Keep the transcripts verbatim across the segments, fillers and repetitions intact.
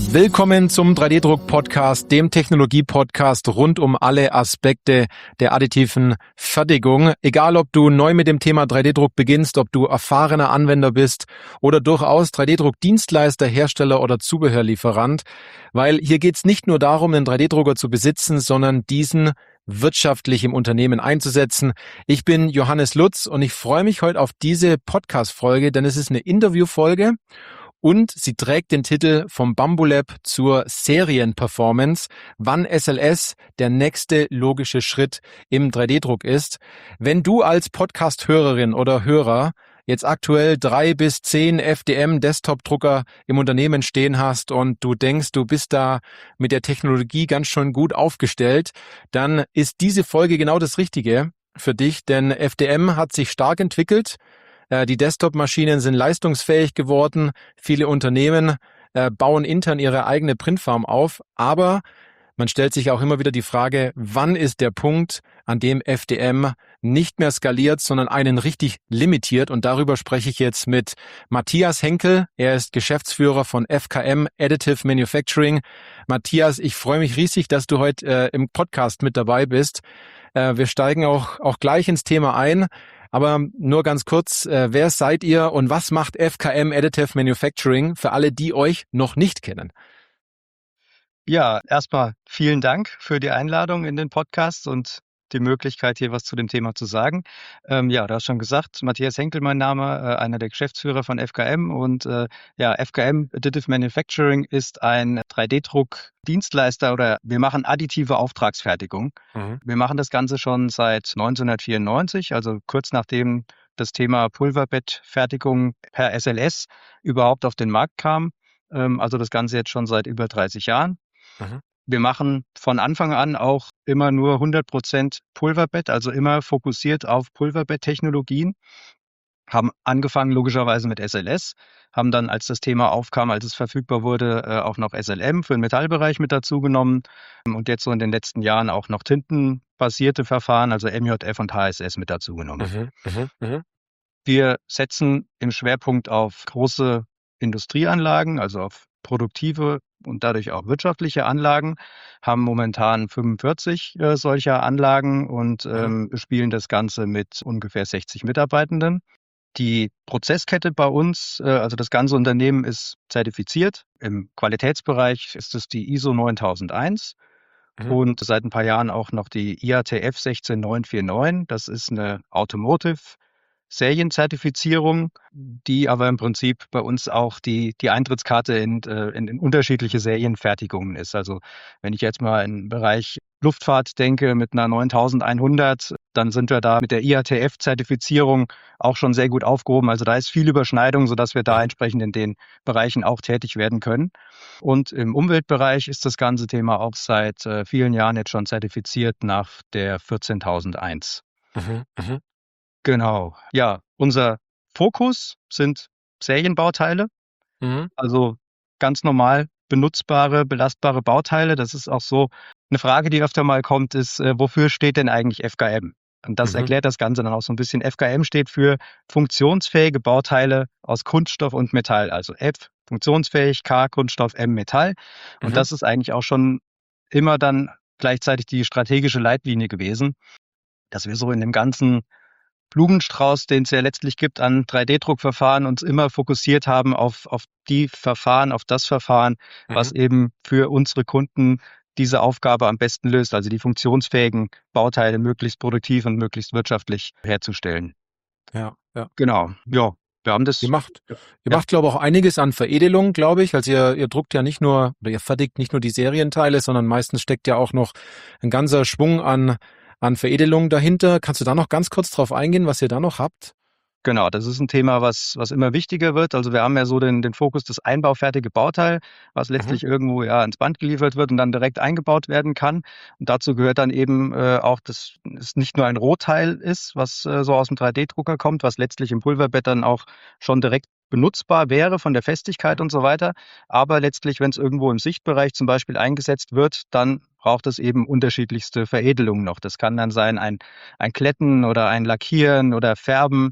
Willkommen zum drei D-Druck-Podcast, dem Technologie-Podcast rund um alle Aspekte der additiven Fertigung. Egal, ob du neu mit dem Thema drei D-Druck beginnst, ob du erfahrener Anwender bist oder durchaus drei D-Druck-Dienstleister, Hersteller oder Zubehörlieferant, weil hier geht es nicht nur darum, einen drei D-Drucker zu besitzen, sondern diesen wirtschaftlich im Unternehmen einzusetzen. Ich bin Johannes Lutz und ich freue mich heute auf diese Podcast-Folge, denn es ist eine Interviewfolge. Und sie trägt den Titel vom Bambulab zur Serienperformance, wann S L S der nächste logische Schritt im drei D-Druck ist. Wenn du als Podcast-Hörerin oder Hörer jetzt aktuell drei bis zehn F D M-Desktop-Drucker im Unternehmen stehen hast und du denkst, du bist da mit der Technologie ganz schön gut aufgestellt, dann ist diese Folge genau das Richtige für dich, denn F D M hat sich stark entwickelt. Die Desktop-Maschinen sind leistungsfähig geworden. Viele Unternehmen äh, bauen intern ihre eigene Printfarm auf. Aber man stellt sich auch immer wieder die Frage, wann ist der Punkt, an dem F D M nicht mehr skaliert, sondern einen richtig limitiert? Und darüber spreche ich jetzt mit Matthias Henkel. Er ist Geschäftsführer von F K M Additive Manufacturing. Matthias, ich freue mich riesig, dass du heute äh, im Podcast mit dabei bist. Äh, wir steigen auch, auch gleich ins Thema ein. Aber nur ganz kurz, äh, wer seid ihr und was macht F K M Additive Manufacturing für alle, die euch noch nicht kennen? Ja, erstmal vielen Dank für die Einladung in den Podcast und die Möglichkeit, hier was zu dem Thema zu sagen. Ähm, ja, du hast schon gesagt, Matthias Henkel mein Name, äh, einer der Geschäftsführer von F K M. Und äh, ja, F K M Additive Manufacturing ist ein drei D-Druck-Dienstleister oder wir machen additive Auftragsfertigung. Mhm. Wir machen das Ganze schon seit neunzehnhundertvierundneunzig, also kurz nachdem das Thema Pulverbettfertigung per S L S überhaupt auf den Markt kam. Ähm, also das Ganze jetzt schon seit über dreißig Jahren. Mhm. Wir machen von Anfang an auch immer nur hundert Prozent Pulverbett, also immer fokussiert auf Pulverbett-Technologien. Haben angefangen logischerweise mit S L S, haben dann, als das Thema aufkam, als es verfügbar wurde, auch noch S L M für den Metallbereich mit dazu genommen und jetzt so in den letzten Jahren auch noch tintenbasierte Verfahren, also M J F und H S S mit dazu genommen. Mhm, mh, mh. Wir setzen im Schwerpunkt auf große Industrieanlagen, also auf produktive und dadurch auch wirtschaftliche Anlagen, haben momentan fünfundvierzig äh, solcher Anlagen und ähm, bespielen das Ganze mit ungefähr sechzig Mitarbeitenden. Die Prozesskette bei uns, äh, also das ganze Unternehmen ist zertifiziert. Im Qualitätsbereich ist es die I S O neuntausend-eins mhm. und seit ein paar Jahren auch noch die I A T F sechzehn neun vier neun. Das ist eine Automotive Serienzertifizierung, die aber im Prinzip bei uns auch die, die Eintrittskarte in, in, in unterschiedliche Serienfertigungen ist. Also wenn ich jetzt mal im Bereich Luftfahrt denke mit einer neuntausendeinhundert, dann sind wir da mit der I A T F-Zertifizierung auch schon sehr gut aufgehoben. Also da ist viel Überschneidung, sodass wir da entsprechend in den Bereichen auch tätig werden können. Und im Umweltbereich ist das ganze Thema auch seit äh, vielen Jahren jetzt schon zertifiziert nach der vierzehntausendeins. Mhm, mh. Genau. Ja, unser Fokus sind Serienbauteile, mhm. also ganz normal benutzbare, belastbare Bauteile. Das ist auch so eine Frage, die öfter mal kommt, ist, äh, wofür steht denn eigentlich F K M? Und das mhm. erklärt das Ganze dann auch so ein bisschen. F K M steht für funktionsfähige Bauteile aus Kunststoff und Metall. Also F, funktionsfähig, K, Kunststoff, M, Metall. Und mhm. das ist eigentlich auch schon immer dann gleichzeitig die strategische Leitlinie gewesen, dass wir so in dem ganzen Blumenstrauß, den es ja letztlich gibt an drei D-Druckverfahren, uns immer fokussiert haben auf, auf die Verfahren, auf das Verfahren, mhm. was eben für unsere Kunden diese Aufgabe am besten löst, also die funktionsfähigen Bauteile möglichst produktiv und möglichst wirtschaftlich herzustellen. Ja, ja. Genau, ja. Wir haben das. Ihr macht, ihr ja. macht, glaube ich, auch einiges an Veredelung, glaube ich. Also ihr, ihr druckt ja nicht nur, oder ihr fertigt nicht nur die Serienteile, sondern meistens steckt ja auch noch ein ganzer Schwung an an Veredelung dahinter. Kannst du da noch ganz kurz drauf eingehen, was ihr da noch habt? Genau, das ist ein Thema, was, was immer wichtiger wird. Also wir haben ja so den, den Fokus, das einbaufertige Bauteil, was letztlich mhm. irgendwo ja ins Band geliefert wird und dann direkt eingebaut werden kann. Und dazu gehört dann eben äh, auch, dass es nicht nur ein Rohteil ist, was äh, so aus dem drei D-Drucker kommt, was letztlich im Pulverbett dann auch schon direkt benutzbar wäre von der Festigkeit und so weiter. Aber letztlich, wenn es irgendwo im Sichtbereich zum Beispiel eingesetzt wird, dann braucht es eben unterschiedlichste Veredelungen noch. Das kann dann sein ein, ein Kletten oder ein Lackieren oder Färben.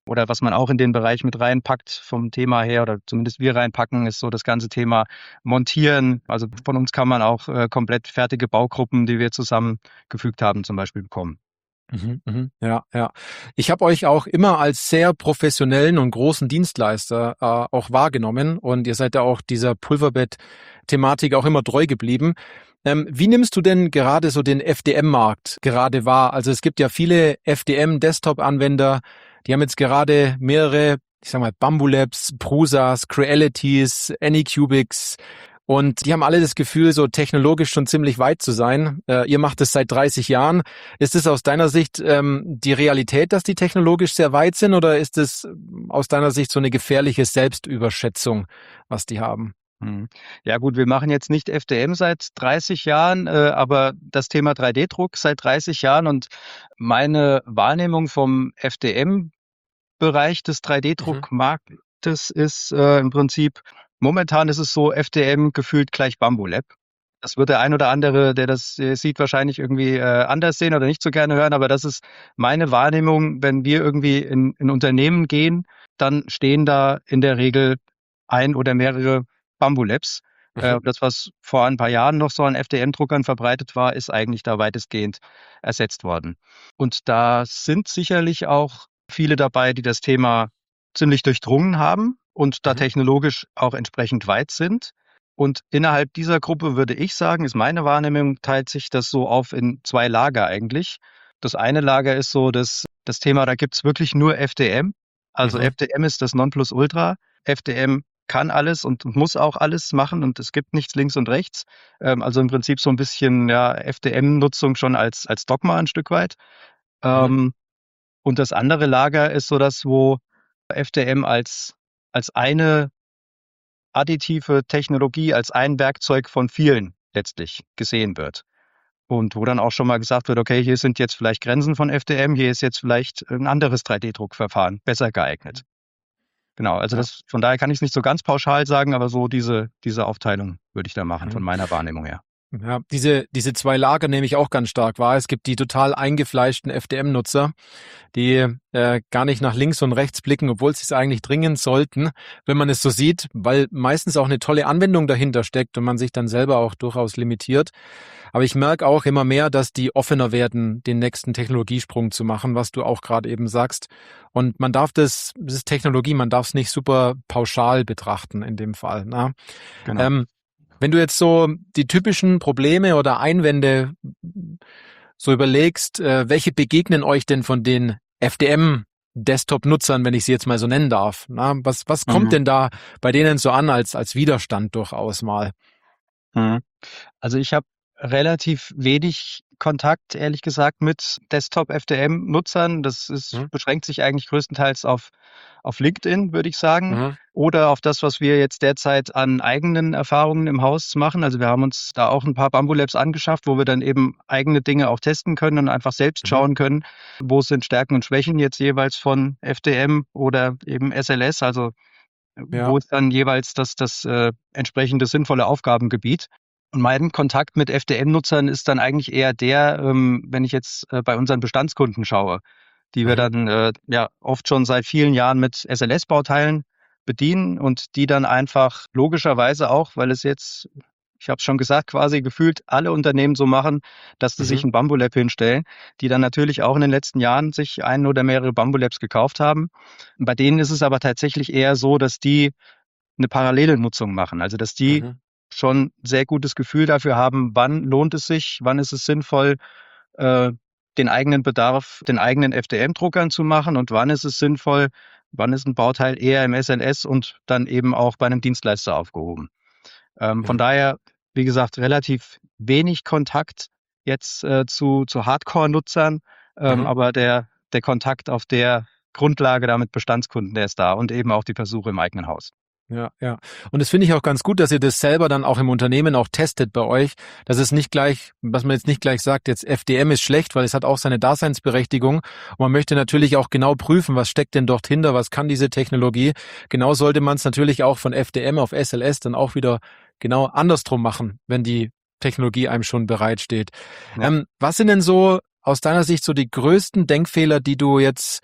Oder was man auch in den Bereich mit reinpackt vom Thema her, oder zumindest wir reinpacken, ist so das ganze Thema Montieren. Also von uns kann man auch äh, komplett fertige Baugruppen, die wir zusammengefügt haben, zum Beispiel bekommen. Mhm, mhm, ja, ja. Ich habe euch auch immer als sehr professionellen und großen Dienstleister äh, auch wahrgenommen und ihr seid ja auch dieser Pulverbett-Thematik auch immer treu geblieben. Ähm, wie nimmst du denn gerade so den F D M-Markt gerade wahr? Also es gibt ja viele F D M-Desktop-Anwender, die haben jetzt gerade mehrere, ich sag mal, Bambu Labs, Prusas, Crealities, Anycubics. Und die haben alle das Gefühl, so technologisch schon ziemlich weit zu sein. Äh, ihr macht es seit dreißig Jahren. Ist es aus deiner Sicht ähm, die Realität, dass die technologisch sehr weit sind, oder ist es aus deiner Sicht so eine gefährliche Selbstüberschätzung, was die haben? Hm. Ja gut, wir machen jetzt nicht F D M seit dreißig Jahren, äh, aber das Thema drei D-Druck seit dreißig Jahren, und meine Wahrnehmung vom F D M-Bereich des drei Mhm. D-Druckmarktes ist äh, im Prinzip, momentan ist es so, F D M gefühlt gleich Bambu Lab. Das wird der ein oder andere, der das äh, sieht, wahrscheinlich irgendwie äh, anders sehen oder nicht so gerne hören, aber das ist meine Wahrnehmung. Wenn wir irgendwie in, in Unternehmen gehen, dann stehen da in der Regel ein oder mehrere Bambu Labs. Mhm. Äh, das, was vor ein paar Jahren noch so an F D M-Druckern verbreitet war, ist eigentlich da weitestgehend ersetzt worden. Und da sind sicherlich auch viele dabei, die das Thema ziemlich durchdrungen haben und da Mhm. technologisch auch entsprechend weit sind. Und innerhalb dieser Gruppe, würde ich sagen, ist meine Wahrnehmung, teilt sich das so auf in zwei Lager eigentlich. Das eine Lager ist so, dass das Thema, da gibt's wirklich nur F D M. Also Mhm. F D M ist das Nonplusultra. F D M kann alles und muss auch alles machen und es gibt nichts links und rechts. Ähm, also im Prinzip so ein bisschen, ja, F D M-Nutzung schon als, als Dogma ein Stück weit. Mhm. Ähm, und das andere Lager ist so das, wo F D M als, als eine additive Technologie, als ein Werkzeug von vielen letztlich gesehen wird. Und wo dann auch schon mal gesagt wird, okay, hier sind jetzt vielleicht Grenzen von F D M, hier ist jetzt vielleicht ein anderes drei D-Druckverfahren besser geeignet. Genau, also Ja. das, von daher kann ich es nicht so ganz pauschal sagen, aber so diese, diese Aufteilung würde ich da machen, von Mhm. meiner Wahrnehmung her. Ja, diese, diese zwei Lager nehme ich auch ganz stark wahr. Es gibt die total eingefleischten F D M-Nutzer, die äh, gar nicht nach links und rechts blicken, obwohl sie es eigentlich dringend sollten, wenn man es so sieht, weil meistens auch eine tolle Anwendung dahinter steckt und man sich dann selber auch durchaus limitiert. Aber ich merke auch immer mehr, dass die offener werden, den nächsten Technologiesprung zu machen, was du auch gerade eben sagst. Und man darf das, das ist Technologie, man darf es nicht super pauschal betrachten in dem Fall. Ne? Genau. Ähm, wenn du jetzt so die typischen Probleme oder Einwände so überlegst, äh, welche begegnen euch denn von den F D M-Desktop-Nutzern, wenn ich sie jetzt mal so nennen darf? Na, was, was kommt Mhm. denn da bei denen so an als, als Widerstand durchaus mal? Mhm. Also ich habe relativ wenig Kontakt, ehrlich gesagt, mit Desktop-F D M-Nutzern. Das ist, Mhm. beschränkt sich eigentlich größtenteils auf, auf LinkedIn, würde ich sagen, Mhm. oder auf das, was wir jetzt derzeit an eigenen Erfahrungen im Haus machen. Also wir haben uns da auch ein paar Bambu Labs angeschafft, wo wir dann eben eigene Dinge auch testen können und einfach selbst Mhm. schauen können, wo sind Stärken und Schwächen jetzt jeweils von F D M oder eben S L S, also Ja. wo ist dann jeweils das, das äh, entsprechende sinnvolle Aufgabengebiet. Und mein Kontakt mit F D M-Nutzern ist dann eigentlich eher der, ähm, wenn ich jetzt äh, bei unseren Bestandskunden schaue, die wir Mhm. dann äh, ja oft schon seit vielen Jahren mit S L S-Bauteilen bedienen und die dann einfach logischerweise auch, weil es jetzt, ich habe es schon gesagt, quasi gefühlt alle Unternehmen so machen, dass sie sich Mhm. ein Bambu Lab hinstellen, die dann natürlich auch in den letzten Jahren sich ein oder mehrere Bambu Labs gekauft haben. Bei denen ist es aber tatsächlich eher so, dass die eine parallele Nutzung machen. Also, dass die Mhm. schon sehr gutes Gefühl dafür haben, wann lohnt es sich, wann ist es sinnvoll, äh, den eigenen Bedarf, den eigenen F D M-Druckern zu machen und wann ist es sinnvoll, wann ist ein Bauteil eher im S L S und dann eben auch bei einem Dienstleister aufgehoben. Ähm, von Mhm. daher, wie gesagt, relativ wenig Kontakt jetzt äh, zu, zu Hardcore-Nutzern, ähm, Mhm. aber der, der Kontakt auf der Grundlage da mit Bestandskunden, der ist da und eben auch die Versuche im eigenen Haus. Ja, ja. Und das finde ich auch ganz gut, dass ihr das selber dann auch im Unternehmen auch testet bei euch, dass es nicht gleich, was man jetzt nicht gleich sagt, jetzt F D M ist schlecht, weil es hat auch seine Daseinsberechtigung. Und man möchte natürlich auch genau prüfen, was steckt denn dort hinter, was kann diese Technologie. Genau sollte man es natürlich auch von F D M auf S L S dann auch wieder genau andersrum machen, wenn die Technologie einem schon bereitsteht. Ja. Ähm, was sind denn so aus deiner Sicht so die größten Denkfehler, die du jetzt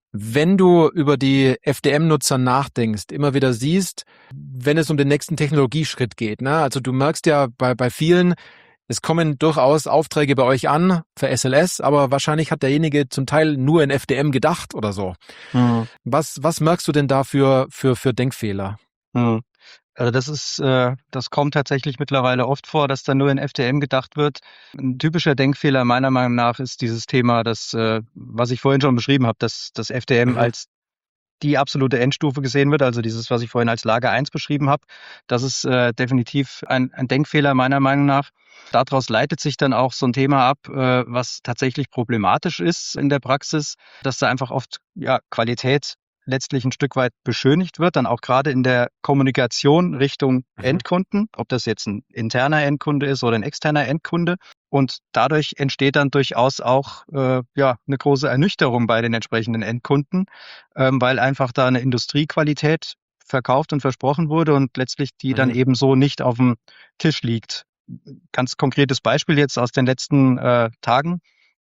Wenn du über die F D M-Nutzer nachdenkst, immer wieder siehst, wenn es um den nächsten Technologieschritt geht, ne? Also du merkst ja bei, bei vielen, es kommen durchaus Aufträge bei euch an für S L S, aber wahrscheinlich hat derjenige zum Teil nur in F D M gedacht oder so. Mhm. Was, was merkst du denn da für, für, für Denkfehler? Mhm. Also das ist, äh, das kommt tatsächlich mittlerweile oft vor, dass da nur in F D M gedacht wird. Ein typischer Denkfehler meiner Meinung nach ist dieses Thema, das, äh, was ich vorhin schon beschrieben habe, dass das F D M Mhm. als die absolute Endstufe gesehen wird, also dieses, was ich vorhin als Lager eins beschrieben habe. Das ist äh, definitiv ein, ein Denkfehler meiner Meinung nach. Daraus leitet sich dann auch so ein Thema ab, äh, was tatsächlich problematisch ist in der Praxis, dass da einfach oft ja, Qualität letztlich ein Stück weit beschönigt wird, dann auch gerade in der Kommunikation Richtung Mhm. Endkunden, ob das jetzt ein interner Endkunde ist oder ein externer Endkunde. Und dadurch entsteht dann durchaus auch äh, ja, eine große Ernüchterung bei den entsprechenden Endkunden, ähm, weil einfach da eine Industriequalität verkauft und versprochen wurde und letztlich die dann Mhm. eben so nicht auf dem Tisch liegt. Ganz konkretes Beispiel jetzt aus den letzten äh, Tagen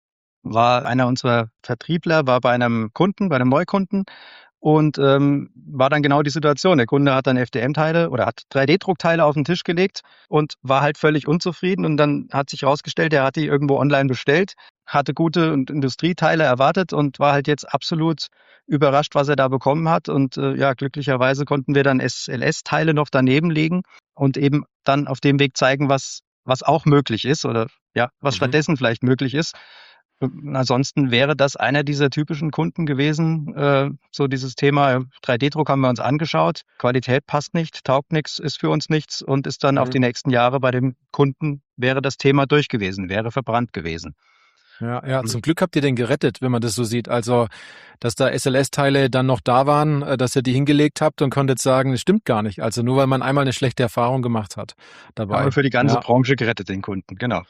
war einer unserer Vertriebler, war bei einem Kunden, bei einem Neukunden und ähm, war dann genau die Situation. Der Kunde hat dann F D M-Teile oder hat drei D-Druckteile auf den Tisch gelegt und war halt völlig unzufrieden. Und dann hat sich herausgestellt, er hat die irgendwo online bestellt, hatte gute und Industrieteile erwartet und war halt jetzt absolut überrascht, was er da bekommen hat. Und äh, ja, glücklicherweise konnten wir dann S L S-Teile noch daneben legen und eben dann auf dem Weg zeigen, was, was auch möglich ist oder ja, was Mhm. stattdessen vielleicht möglich ist. Ansonsten wäre das einer dieser typischen Kunden gewesen. Äh, so dieses Thema drei D-Druck haben wir uns angeschaut. Qualität passt nicht, taugt nichts, ist für uns nichts und ist dann auf Mhm. die nächsten Jahre bei dem Kunden wäre das Thema durch gewesen, wäre verbrannt gewesen. Ja, ja, Mhm. zum Glück habt ihr den gerettet, wenn man das so sieht. Also, dass da S L S-Teile dann noch da waren, äh, dass ihr die hingelegt habt und konntet sagen, das stimmt gar nicht. Also nur weil man einmal eine schlechte Erfahrung gemacht hat Haben wir dabei. für die ganze Ja. Branche gerettet, den Kunden, genau.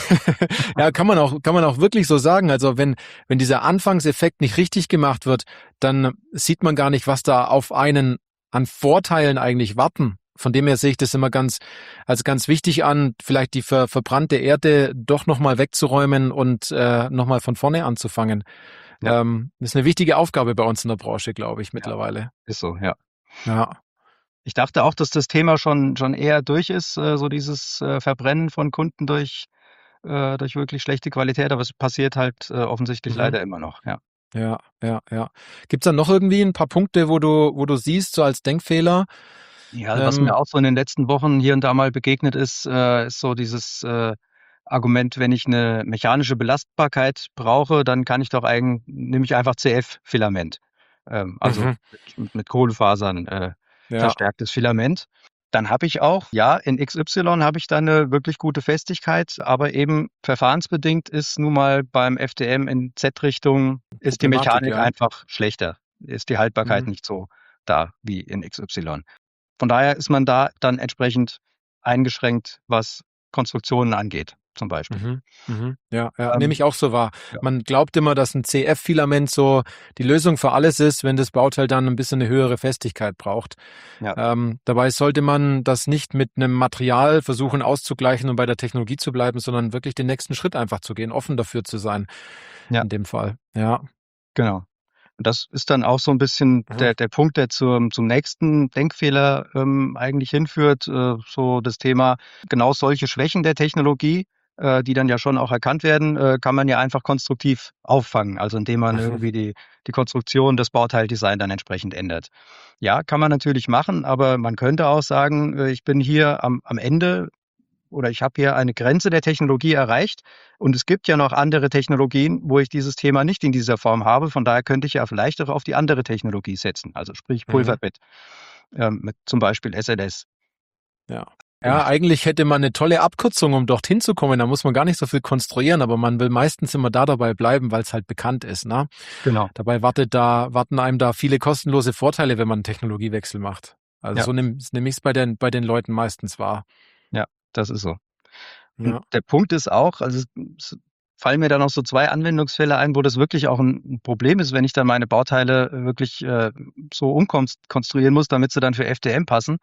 Ja, kann man auch, kann man auch wirklich so sagen. Also wenn, wenn dieser Anfangseffekt nicht richtig gemacht wird, dann sieht man gar nicht, was da auf einen an Vorteilen eigentlich warten. Von dem her sehe ich das immer ganz, als ganz wichtig an, vielleicht die ver, verbrannte Erde doch nochmal wegzuräumen und äh, nochmal von vorne anzufangen. Ja, Ähm, das ist eine wichtige Aufgabe bei uns in der Branche, glaube ich, ja, mittlerweile. ist so, ja. Ja. Ich dachte auch, dass das Thema schon, schon eher durch ist, äh, so dieses äh, Verbrennen von Kunden durch, äh, durch wirklich schlechte Qualität, aber es passiert halt äh, offensichtlich Mhm. leider immer noch, ja. Ja, ja, ja. Gibt's da noch irgendwie ein paar Punkte, wo du, wo du siehst, so als Denkfehler? Ja, was mir Ähm, auch so in den letzten Wochen hier und da mal begegnet ist, äh, ist so dieses äh, Argument, wenn ich eine mechanische Belastbarkeit brauche, dann kann ich doch eigentlich, nehme ich einfach C F-Filament. Ähm, also mhm. mit, mit Kohlefasern äh, Ja. verstärktes Filament. Dann habe ich auch, ja, in X Y habe ich da eine wirklich gute Festigkeit, aber eben verfahrensbedingt ist nun mal beim F D M in Z-Richtung ist die Problematik, Mechanik ja. einfach schlechter, ist die Haltbarkeit Mhm. nicht so da wie in X Y. Von daher ist man da dann entsprechend eingeschränkt, was Konstruktionen angeht, zum Beispiel. Mhm. Mhm. Ja, ja, nehme Ähm, ich auch so wahr. ja, Man glaubt immer, dass ein C F-Filament so die Lösung für alles ist, wenn das Bauteil dann ein bisschen eine höhere Festigkeit braucht. ja, Ähm, dabei sollte man das nicht mit einem Material versuchen auszugleichen und bei der Technologie zu bleiben, sondern wirklich den nächsten Schritt einfach zu gehen, offen dafür zu sein, ja, in dem Fall. Ja. genau. Und das ist dann auch so ein bisschen Mhm. der der Punkt, der zum zum nächsten Denkfehler, ähm, eigentlich hinführt, äh, so das Thema genau solche Schwächen der Technologie, äh, die dann ja schon auch erkannt werden, äh, kann man ja einfach konstruktiv auffangen, also indem man Mhm. irgendwie die die Konstruktion, das Bauteildesign dann entsprechend ändert. Ja, kann man natürlich machen, aber man könnte auch sagen, äh, ich bin hier am am Ende oder ich habe hier eine Grenze der Technologie erreicht und es gibt ja noch andere Technologien, wo ich dieses Thema nicht in dieser Form habe. Von daher könnte ich ja vielleicht auch auf die andere Technologie setzen, also sprich Mhm. Pulverbett, ähm, mit zum Beispiel S L S. Ja. Und Ja, eigentlich hätte man eine tolle Abkürzung, um dorthin zu kommen. Da muss man gar nicht so viel konstruieren, aber man will meistens immer da dabei bleiben, weil es halt bekannt ist, ne? genau, Dabei wartet da, warten einem da viele kostenlose Vorteile, wenn man einen Technologiewechsel macht. Also ja, so nehme nehm ich es bei den, bei den Leuten meistens wahr. ja, das ist so. Und Ja. der Punkt ist auch, also es es fallen mir da noch so zwei Anwendungsfälle ein, wo das wirklich auch ein 'n Problem ist, wenn ich dann meine Bauteile wirklich, äh, so umkonstruieren muss, damit sie dann für F D M passen.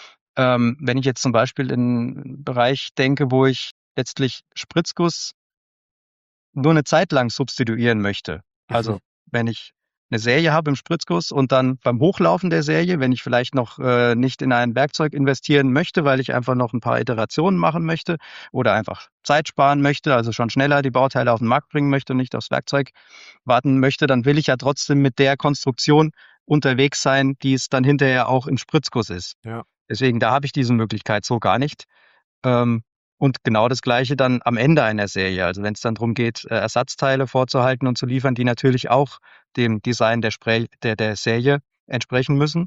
Ähm, wenn ich jetzt zum Beispiel in 'n Bereich denke, wo ich letztlich Spritzguss nur eine Zeit lang substituieren möchte. Mhm. Also, wenn ich eine Serie habe im Spritzguss und dann beim Hochlaufen der Serie, wenn ich vielleicht noch äh, nicht in ein Werkzeug investieren möchte, weil ich einfach noch ein paar Iterationen machen möchte oder einfach Zeit sparen möchte, also schon schneller die Bauteile auf den Markt bringen möchte und nicht aufs Werkzeug warten möchte, dann will ich ja trotzdem mit der Konstruktion unterwegs sein, die es dann hinterher auch im Spritzguss ist. Ja. Deswegen, da habe ich diese Möglichkeit so gar nicht. Ähm, und genau das Gleiche dann am Ende einer Serie. Also wenn es dann darum geht, äh, Ersatzteile vorzuhalten und zu liefern, die natürlich auch dem Design der, Spray, der, der Serie entsprechen müssen.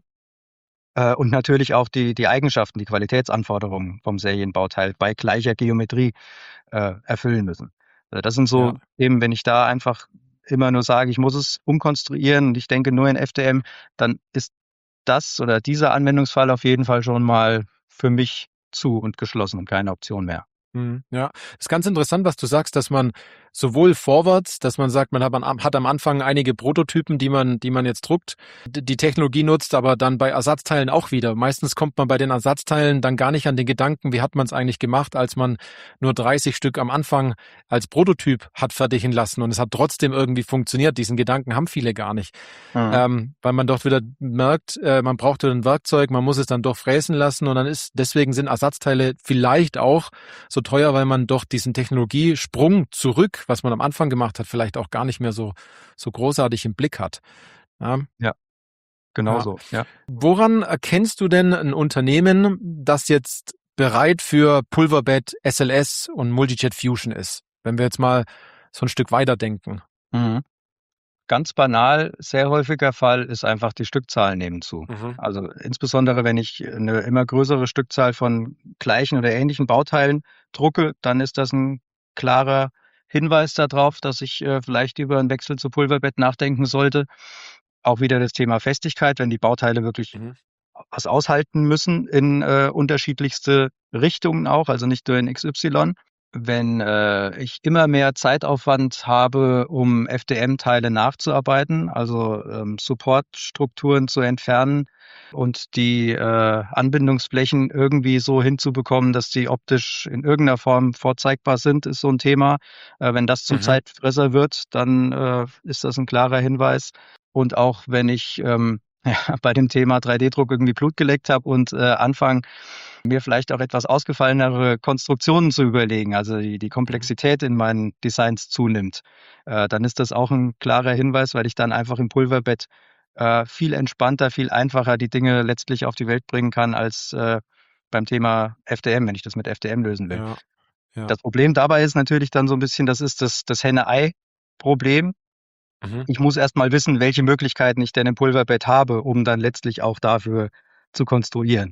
Äh, und natürlich auch die, die Eigenschaften, die Qualitätsanforderungen vom Serienbauteil bei gleicher Geometrie äh, erfüllen müssen. Also das sind so Ja. Themen, wenn ich da einfach immer nur sage, ich muss es umkonstruieren und ich denke nur in F D M, dann ist das oder dieser Anwendungsfall auf jeden Fall schon mal für mich zu und geschlossen und keine Option mehr. Mhm, ja, ist ganz interessant, was du sagst, dass man sowohl vorwärts, dass man sagt, man hat, man hat am Anfang einige Prototypen, die man, die man jetzt druckt, d- die Technologie nutzt, aber dann bei Ersatzteilen auch wieder. Meistens kommt man bei den Ersatzteilen dann gar nicht an den Gedanken, wie hat man es eigentlich gemacht, als man nur dreißig Stück am Anfang als Prototyp hat fertigen lassen und es hat trotzdem irgendwie funktioniert. Diesen Gedanken haben viele gar nicht, Mhm. ähm, weil man dort wieder merkt, äh, man braucht wieder ein Werkzeug, man muss es dann doch fräsen lassen und dann ist, deswegen sind Ersatzteile vielleicht auch so teuer, weil man doch diesen Technologiesprung zurück, was man am Anfang gemacht hat, vielleicht auch gar nicht mehr so, so großartig im Blick hat. Ja, Ja, genau ja. so. Ja. Woran erkennst du denn ein Unternehmen, das jetzt bereit für Pulverbed, S L S und Multijet Fusion ist? Wenn wir jetzt mal so ein Stück weiter denken. Mhm. Ganz banal, sehr häufiger Fall ist einfach, die Stückzahlen nehmen zu. Mhm. Also insbesondere, wenn ich eine immer größere Stückzahl von gleichen oder ähnlichen Bauteilen drucke, dann ist das ein klarer Hinweis darauf, dass ich äh, vielleicht über einen Wechsel zu Pulverbett nachdenken sollte. Auch wieder das Thema Festigkeit, wenn die Bauteile wirklich Mhm. was aushalten müssen in äh, unterschiedlichste Richtungen auch, also nicht nur in X Y. Wenn äh, ich immer mehr Zeitaufwand habe, um F D M-Teile nachzuarbeiten, also ähm, Supportstrukturen zu entfernen und die äh, Anbindungsflächen irgendwie so hinzubekommen, dass die optisch in irgendeiner Form vorzeigbar sind, ist so ein Thema. Äh, wenn das zum Mhm. Zeitfresser wird, dann äh, ist das ein klarer Hinweis. Und auch wenn ich ähm, ja, bei dem Thema drei D-Druck irgendwie Blut geleckt habe und äh, anfange, mir vielleicht auch etwas ausgefallenere Konstruktionen zu überlegen, also die, die Komplexität in meinen Designs zunimmt, äh, dann ist das auch ein klarer Hinweis, weil ich dann einfach im Pulverbett äh, viel entspannter, viel einfacher die Dinge letztlich auf die Welt bringen kann als äh, beim Thema F D M, wenn ich das mit F D M lösen will. Ja, ja. Das Problem dabei ist natürlich dann so ein bisschen, das ist das, das Henne-Ei-Problem. Mhm. Ich muss erst mal wissen, welche Möglichkeiten ich denn im Pulverbett habe, um dann letztlich auch dafür zu konstruieren.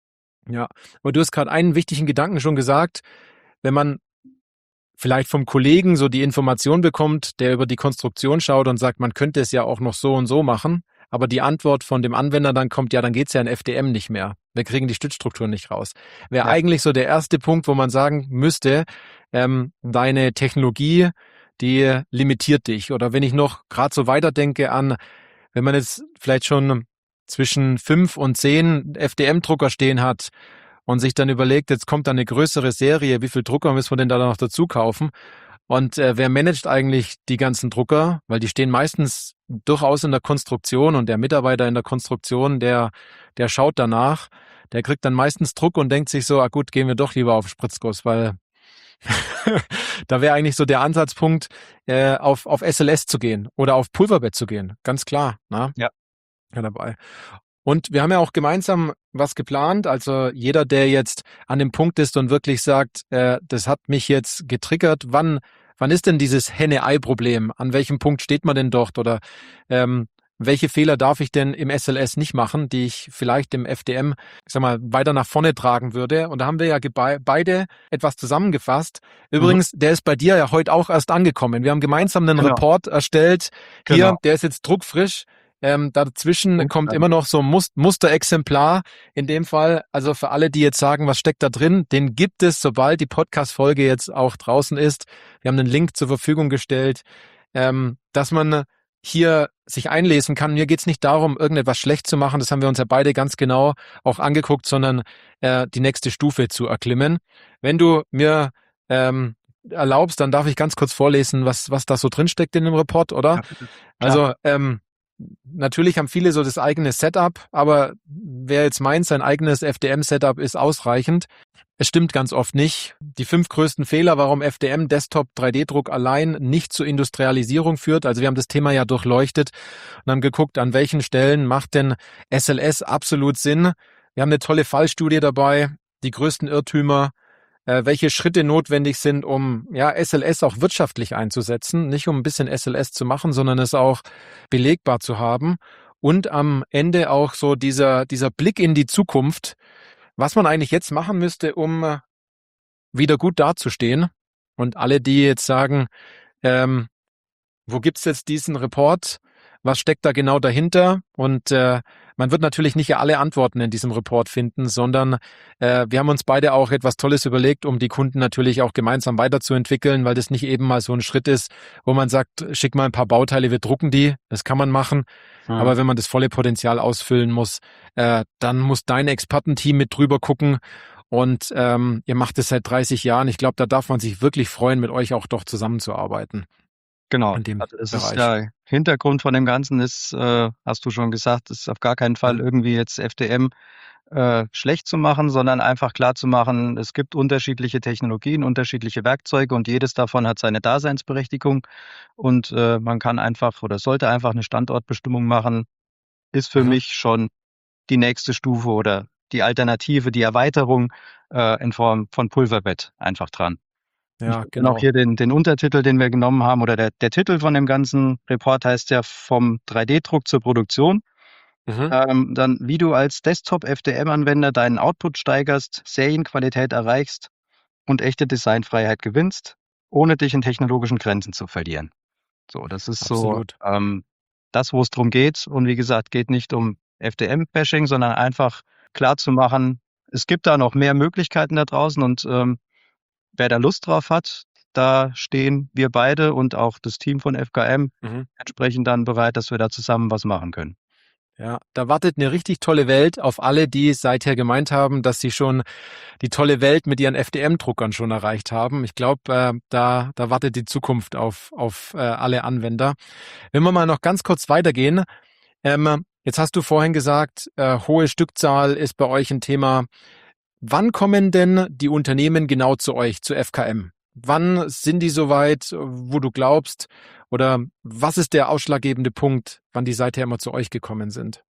Ja, aber du hast gerade einen wichtigen Gedanken schon gesagt, wenn man vielleicht vom Kollegen so die Information bekommt, der über die Konstruktion schaut und sagt, man könnte es ja auch noch so und so machen, aber die Antwort von dem Anwender dann kommt, ja, dann geht's ja in F D M nicht mehr. Wir kriegen die Stützstruktur nicht raus. Wäre Ja. eigentlich so der erste Punkt, wo man sagen müsste, ähm, deine Technologie, die limitiert dich. Oder wenn ich noch gerade so weiterdenke an, wenn man jetzt vielleicht schon zwischen fünf und zehn F D M-Drucker stehen hat, und sich dann überlegt, jetzt kommt da eine größere Serie, wie viel Drucker müssen wir denn da noch dazu kaufen? Und äh, wer managt eigentlich die ganzen Drucker? Weil die stehen meistens durchaus in der Konstruktion und der Mitarbeiter in der Konstruktion, der, der schaut danach, der kriegt dann meistens Druck und denkt sich so, ah gut, gehen wir doch lieber auf Spritzguss, weil da wäre eigentlich so der Ansatzpunkt, äh, auf, auf S L S zu gehen oder auf Pulverbett zu gehen. Ganz klar, ne? Ja. Ja, dabei. Und wir haben ja auch gemeinsam was geplant. Also jeder, der jetzt an dem Punkt ist und wirklich sagt, äh, das hat mich jetzt getriggert, wann, wann ist denn dieses Henne-Ei-Problem? An welchem Punkt steht man denn dort? Oder ähm, welche Fehler darf ich denn im S L S nicht machen, die ich vielleicht im F D M, ich sag mal, weiter nach vorne tragen würde? Und da haben wir ja gebe- beide etwas zusammengefasst. Übrigens, mhm. der ist bei dir ja heute auch erst angekommen. Wir haben gemeinsam einen Genau. Report erstellt. Hier, Genau. der ist jetzt druckfrisch. Ähm, dazwischen Und kommt dann- immer noch so ein Mus- Musterexemplar in dem Fall. Also für alle, die jetzt sagen, was steckt da drin, den gibt es, sobald die Podcast-Folge jetzt auch draußen ist. Wir haben einen Link zur Verfügung gestellt, ähm, dass man hier sich einlesen kann. Mir geht's nicht darum, irgendetwas schlecht zu machen. Das haben wir uns ja beide ganz genau auch angeguckt, sondern äh, die nächste Stufe zu erklimmen. Wenn du mir ähm, erlaubst, dann darf ich ganz kurz vorlesen, was, was da so drinsteckt in dem Report, oder? Ja, bitte. Klar. Also, ähm, natürlich haben viele so das eigene Setup, aber wer jetzt meint, sein eigenes F D M-Setup ist ausreichend, es stimmt ganz oft nicht. Die fünf größten Fehler, warum F D M Desktop drei D Druck allein nicht zur Industrialisierung führt. Also wir haben das Thema ja durchleuchtet und haben geguckt, an welchen Stellen macht denn S L S absolut Sinn. Wir haben eine tolle Fallstudie dabei, die größten Irrtümer, äh, welche Schritte notwendig sind, um ja S L S auch wirtschaftlich einzusetzen. Nicht um ein bisschen S L S zu machen, sondern es auch belegbar zu haben. Und am Ende auch so dieser, dieser Blick in die Zukunft, was man eigentlich jetzt machen müsste, um wieder gut dazustehen. Und alle, die jetzt sagen, ähm, wo gibt's jetzt diesen Report? Was steckt da genau dahinter? Und äh, man wird natürlich nicht alle Antworten in diesem Report finden, sondern äh, wir haben uns beide auch etwas Tolles überlegt, um die Kunden natürlich auch gemeinsam weiterzuentwickeln, weil das nicht eben mal so ein Schritt ist, wo man sagt, schick mal ein paar Bauteile, wir drucken die. Das kann man machen. Mhm. Aber wenn man das volle Potenzial ausfüllen muss, äh, dann muss dein Expertenteam mit drüber gucken. Und ähm, ihr macht es seit dreißig Jahren. Ich glaube, da darf man sich wirklich freuen, mit euch auch doch zusammenzuarbeiten. Genau, also es ist der Hintergrund von dem Ganzen ist, äh, hast du schon gesagt, ist auf gar keinen Fall irgendwie jetzt F D M äh, schlecht zu machen, sondern einfach klar zu machen, es gibt unterschiedliche Technologien, unterschiedliche Werkzeuge und jedes davon hat seine Daseinsberechtigung und äh, man kann einfach oder sollte einfach eine Standortbestimmung machen, ist für mhm. mich schon die nächste Stufe oder die Alternative, die Erweiterung äh, in Form von Pulverbett einfach dran. Ja, ich genau. Auch hier den, den Untertitel, den wir genommen haben, oder der, der Titel von dem ganzen Report heißt ja vom drei D Druck zur Produktion. Mhm. Ähm, dann, wie du als Desktop-F D M-Anwender deinen Output steigerst, Serienqualität erreichst und echte Designfreiheit gewinnst, ohne dich in technologischen Grenzen zu verlieren. So, das ist Absolut. so ähm, das, wo es drum geht. Und wie gesagt, geht nicht um F D M-Bashing, sondern einfach klar zu machen, es gibt da noch mehr Möglichkeiten da draußen und ähm, wer da Lust drauf hat, da stehen wir beide und auch das Team von F K M mhm. entsprechend dann bereit, dass wir da zusammen was machen können. Ja, da wartet eine richtig tolle Welt auf alle, die seither gemeint haben, dass sie schon die tolle Welt mit ihren F D M-Druckern schon erreicht haben. Ich glaube, äh, da, da wartet die Zukunft auf, auf äh, alle Anwender. Wenn wir mal noch ganz kurz weitergehen, ähm, jetzt hast du vorhin gesagt, äh, hohe Stückzahl ist bei euch ein Thema. Wann kommen denn die Unternehmen genau zu euch, zu F K M? Wann sind die soweit, wo du glaubst, oder was ist der ausschlaggebende Punkt, wann die seither immer zu euch gekommen sind?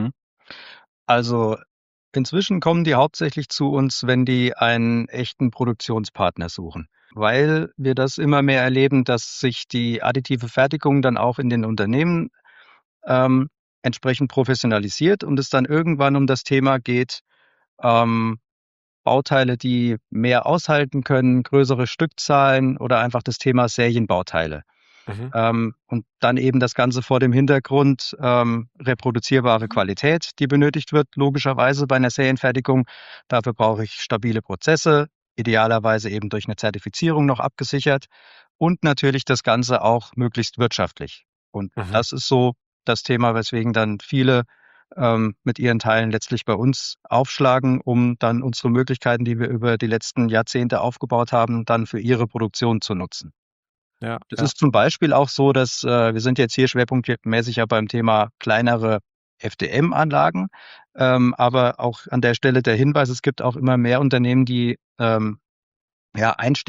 Also inzwischen kommen die hauptsächlich zu uns, wenn die einen echten Produktionspartner suchen, weil wir das immer mehr erleben, dass sich die additive Fertigung dann auch in den Unternehmen ähm, entsprechend professionalisiert und es dann irgendwann um das Thema geht, ähm, Bauteile, die mehr aushalten können, größere Stückzahlen oder einfach das Thema Serienbauteile. Mhm. Ähm, und dann eben das Ganze vor dem Hintergrund ähm, reproduzierbare Qualität, die benötigt wird, logischerweise bei einer Serienfertigung. Dafür brauche ich stabile Prozesse, idealerweise eben durch eine Zertifizierung noch abgesichert und natürlich das Ganze auch möglichst wirtschaftlich. Und mhm. das ist so das Thema, weswegen dann viele ähm, mit ihren Teilen letztlich bei uns aufschlagen, um dann unsere Möglichkeiten, die wir über die letzten Jahrzehnte aufgebaut haben, dann für ihre Produktion zu nutzen. Ja, das ja. ist zum Beispiel auch so, dass äh, wir sind jetzt hier schwerpunktmäßig ja beim Thema kleinere F D M-Anlagen, ähm, aber auch an der Stelle der Hinweis, es gibt auch immer mehr Unternehmen, die ähm, ja,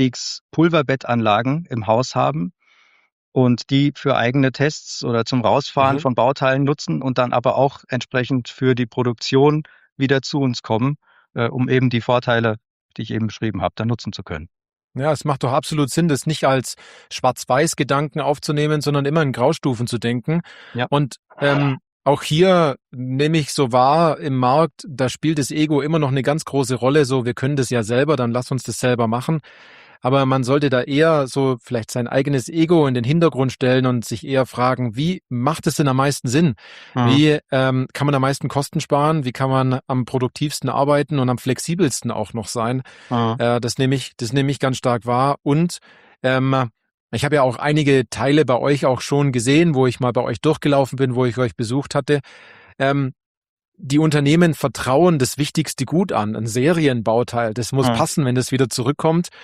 Einstiegspulverbettanlagen im Haus haben und die für eigene Tests oder zum Rausfahren mhm. von Bauteilen nutzen und dann aber auch entsprechend für die Produktion wieder zu uns kommen, äh, um eben die Vorteile, die ich eben beschrieben habe, dann nutzen zu können. Ja, es macht doch absolut Sinn, das nicht als Schwarz-Weiß-Gedanken aufzunehmen, sondern immer in Graustufen zu denken. Ja. Und ähm, auch hier nehme ich so wahr im Markt, da spielt das Ego immer noch eine ganz große Rolle. So, wir können das ja selber, dann lass uns das selber machen. Aber man sollte da eher so vielleicht sein eigenes Ego in den Hintergrund stellen und sich eher fragen, wie macht es denn am meisten Sinn? Mhm. Wie ähm, kann man am meisten Kosten sparen? Wie kann man am produktivsten arbeiten und am flexibelsten auch noch sein? Mhm. Äh, das nehme ich, das nehme ich ganz stark wahr. Und ähm, ich habe ja auch einige Teile bei euch auch schon gesehen, wo ich mal bei euch durchgelaufen bin, wo ich euch besucht hatte. Ähm, Die Unternehmen vertrauen das wichtigste Gut an, ein Serienbauteil. Das muss mhm. passen, wenn das wieder zurückkommt.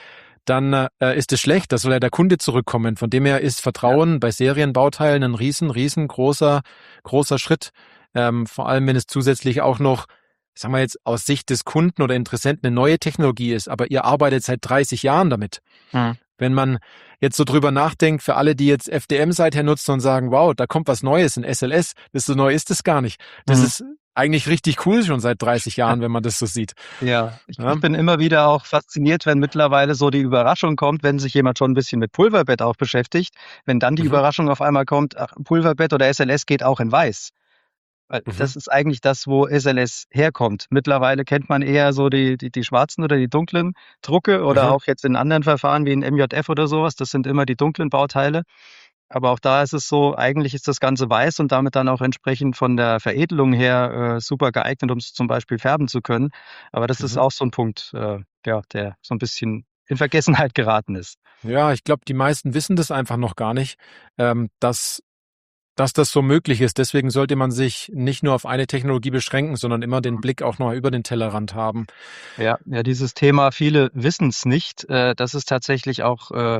dann äh, ist es schlecht. Da soll ja der Kunde zurückkommen. Von dem her ist Vertrauen ja. bei Serienbauteilen ein riesen, riesengroßer großer Schritt. Ähm, vor allem, wenn es zusätzlich auch noch, sagen wir jetzt, aus Sicht des Kunden oder Interessenten eine neue Technologie ist. Aber ihr arbeitet seit dreißig Jahren damit. Mhm. Wenn man jetzt so drüber nachdenkt, für alle, die jetzt F D M seither nutzen und sagen, wow, da kommt was Neues, ein S L S, das so neu ist es gar nicht. Das mhm. ist eigentlich richtig cool schon seit dreißig Jahren, wenn man das so sieht. Ja, ich, ja. ich bin immer wieder auch fasziniert, wenn mittlerweile so die Überraschung kommt, wenn sich jemand schon ein bisschen mit Pulverbett auch beschäftigt, wenn dann die mhm. Überraschung auf einmal kommt, ach, Pulverbett oder S L S geht auch in weiß. Weil mhm. das ist eigentlich das, wo S L S herkommt. Mittlerweile kennt man eher so die, die, die schwarzen oder die dunklen Drucke oder mhm. auch jetzt in anderen Verfahren wie in M J F oder sowas. Das sind immer die dunklen Bauteile. Aber auch da ist es so, eigentlich ist das Ganze weiß und damit dann auch entsprechend von der Veredelung her äh, super geeignet, um es zum Beispiel färben zu können. Aber das mhm. ist auch so ein Punkt, äh, ja, der so ein bisschen in Vergessenheit geraten ist. Ja, ich glaube, die meisten wissen das einfach noch gar nicht, ähm, dass dass das so möglich ist. Deswegen sollte man sich nicht nur auf eine Technologie beschränken, sondern immer den Blick auch noch über den Tellerrand haben. Ja, ja, dieses Thema, viele wissen es nicht. Äh, das ist tatsächlich auch äh,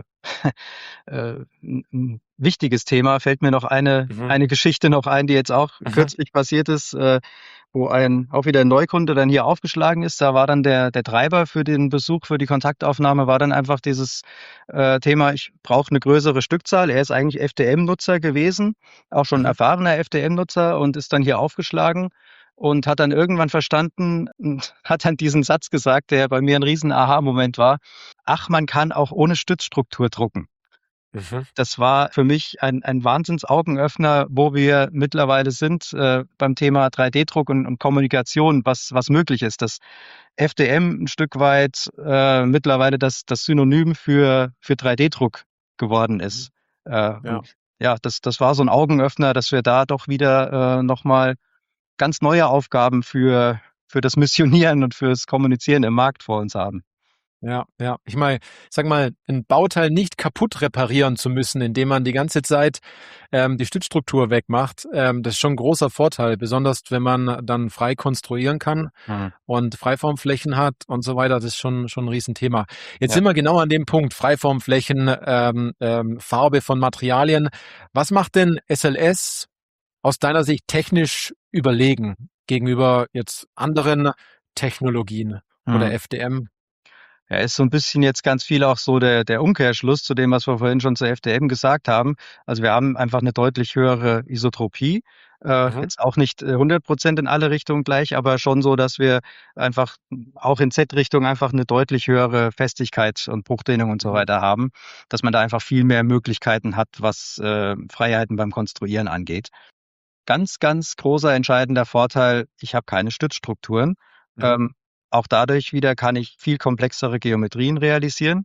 äh, ein wichtiges Thema. Fällt mir noch eine, mhm. eine Geschichte noch ein, die jetzt auch mhm. kürzlich passiert ist, äh, wo ein auch wieder ein Neukunde dann hier aufgeschlagen ist. Da war dann der, der Treiber für den Besuch, für die Kontaktaufnahme, war dann einfach dieses äh, Thema, ich brauche eine größere Stückzahl. Er ist eigentlich F D M-Nutzer gewesen, auch schon ein erfahrener F D M-Nutzer und ist dann hier aufgeschlagen und hat dann irgendwann verstanden, hat dann diesen Satz gesagt, der bei mir ein riesen Aha-Moment war. Ach, man kann auch ohne Stützstruktur drucken. Mhm. Das war für mich ein, ein Wahnsinns-Augenöffner, wo wir mittlerweile sind äh, beim Thema drei D Druck und, und Kommunikation, was, was möglich ist. Dass F D M ein Stück weit äh, mittlerweile das, das Synonym für, für drei D Druck geworden ist. Mhm. Äh, ja, ja das, das war so ein Augenöffner, dass wir da doch wieder äh, nochmal ganz neue Aufgaben für, für das Missionieren und fürs Kommunizieren im Markt vor uns haben. Ja, ja. Ich meine, sag mal, ein Bauteil nicht kaputt reparieren zu müssen, indem man die ganze Zeit ähm, die Stützstruktur wegmacht, ähm, das ist schon ein großer Vorteil, besonders wenn man dann frei konstruieren kann mhm. und Freiformflächen hat und so weiter. Das ist schon schon ein Riesenthema. Jetzt ja. sind wir genau an dem Punkt, Freiformflächen, ähm, ähm, Farbe von Materialien. Was macht denn S L S aus deiner Sicht technisch überlegen gegenüber jetzt anderen Technologien mhm. oder F D M? Ja, ist so ein bisschen jetzt ganz viel auch so der, der Umkehrschluss zu dem, was wir vorhin schon zur F D M gesagt haben. Also wir haben einfach eine deutlich höhere Isotropie. Äh, mhm. Jetzt auch nicht hundert Prozent in alle Richtungen gleich, aber schon so, dass wir einfach auch in Z-Richtung einfach eine deutlich höhere Festigkeit und Bruchdehnung und so mhm. weiter haben, dass man da einfach viel mehr Möglichkeiten hat, was äh, Freiheiten beim Konstruieren angeht. Ganz, ganz großer entscheidender Vorteil, ich habe keine Stützstrukturen. Mhm. Ähm, Auch dadurch wieder kann ich viel komplexere Geometrien realisieren,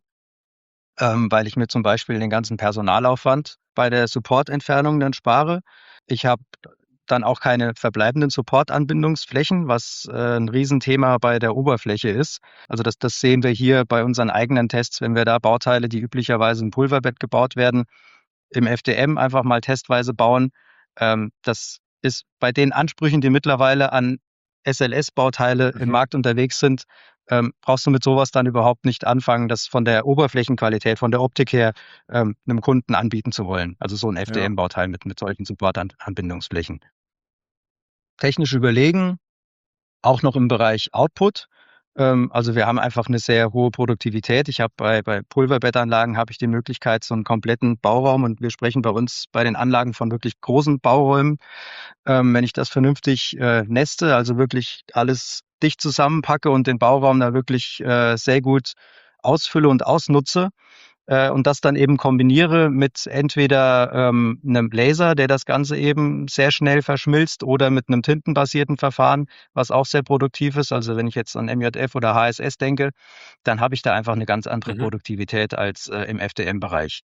ähm, weil ich mir zum Beispiel den ganzen Personalaufwand bei der Support-Entfernung dann spare. Ich habe dann auch keine verbleibenden Support-Anbindungsflächen, was äh, ein Riesenthema bei der Oberfläche ist. Also das, das sehen wir hier bei unseren eigenen Tests, wenn wir da Bauteile, die üblicherweise im Pulverbett gebaut werden, im F D M einfach mal testweise bauen. Ähm, das ist bei den Ansprüchen, die mittlerweile an S L S-Bauteile mhm. im Markt unterwegs sind, ähm, brauchst du mit sowas dann überhaupt nicht anfangen, das von der Oberflächenqualität, von der Optik her ähm, einem Kunden anbieten zu wollen. Also so ein F D M-Bauteil mit, mit solchen Support-Anbindungsflächen. Technisch überlegen, auch noch im Bereich Output. Ähm, also wir haben einfach eine sehr hohe Produktivität. Ich habe bei, bei Pulverbettanlagen habe ich die Möglichkeit, so einen kompletten Bauraum, und wir sprechen bei uns bei den Anlagen von wirklich großen Bauräumen, ähm, wenn ich das vernünftig äh, neste, also wirklich alles dicht zusammenpacke und den Bauraum da wirklich äh, sehr gut ausfülle und ausnutze äh, und das dann eben kombiniere mit entweder ähm, einem Laser, der das Ganze eben sehr schnell verschmilzt, oder mit einem tintenbasierten Verfahren, was auch sehr produktiv ist. Also wenn ich jetzt an M J F oder H S S denke, dann habe ich da einfach eine ganz andere mhm. Produktivität als äh, im F D M-Bereich.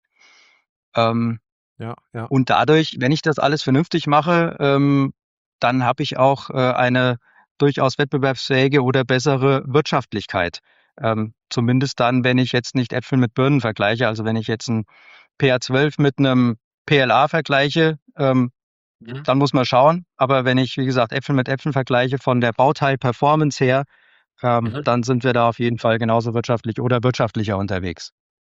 Ähm, Ja, ja. Und dadurch, wenn ich das alles vernünftig mache, ähm, dann habe ich auch äh, eine durchaus wettbewerbsfähige oder bessere Wirtschaftlichkeit. Ähm, zumindest dann, wenn ich jetzt nicht Äpfel mit Birnen vergleiche. Also wenn ich jetzt ein P A zwölf mit einem P L A vergleiche, ähm, mhm. dann muss man schauen. Aber wenn ich, wie gesagt, Äpfel mit Äpfeln vergleiche von der Bauteil-Performance her, ähm, mhm. dann sind wir da auf jeden Fall genauso wirtschaftlich oder wirtschaftlicher unterwegs.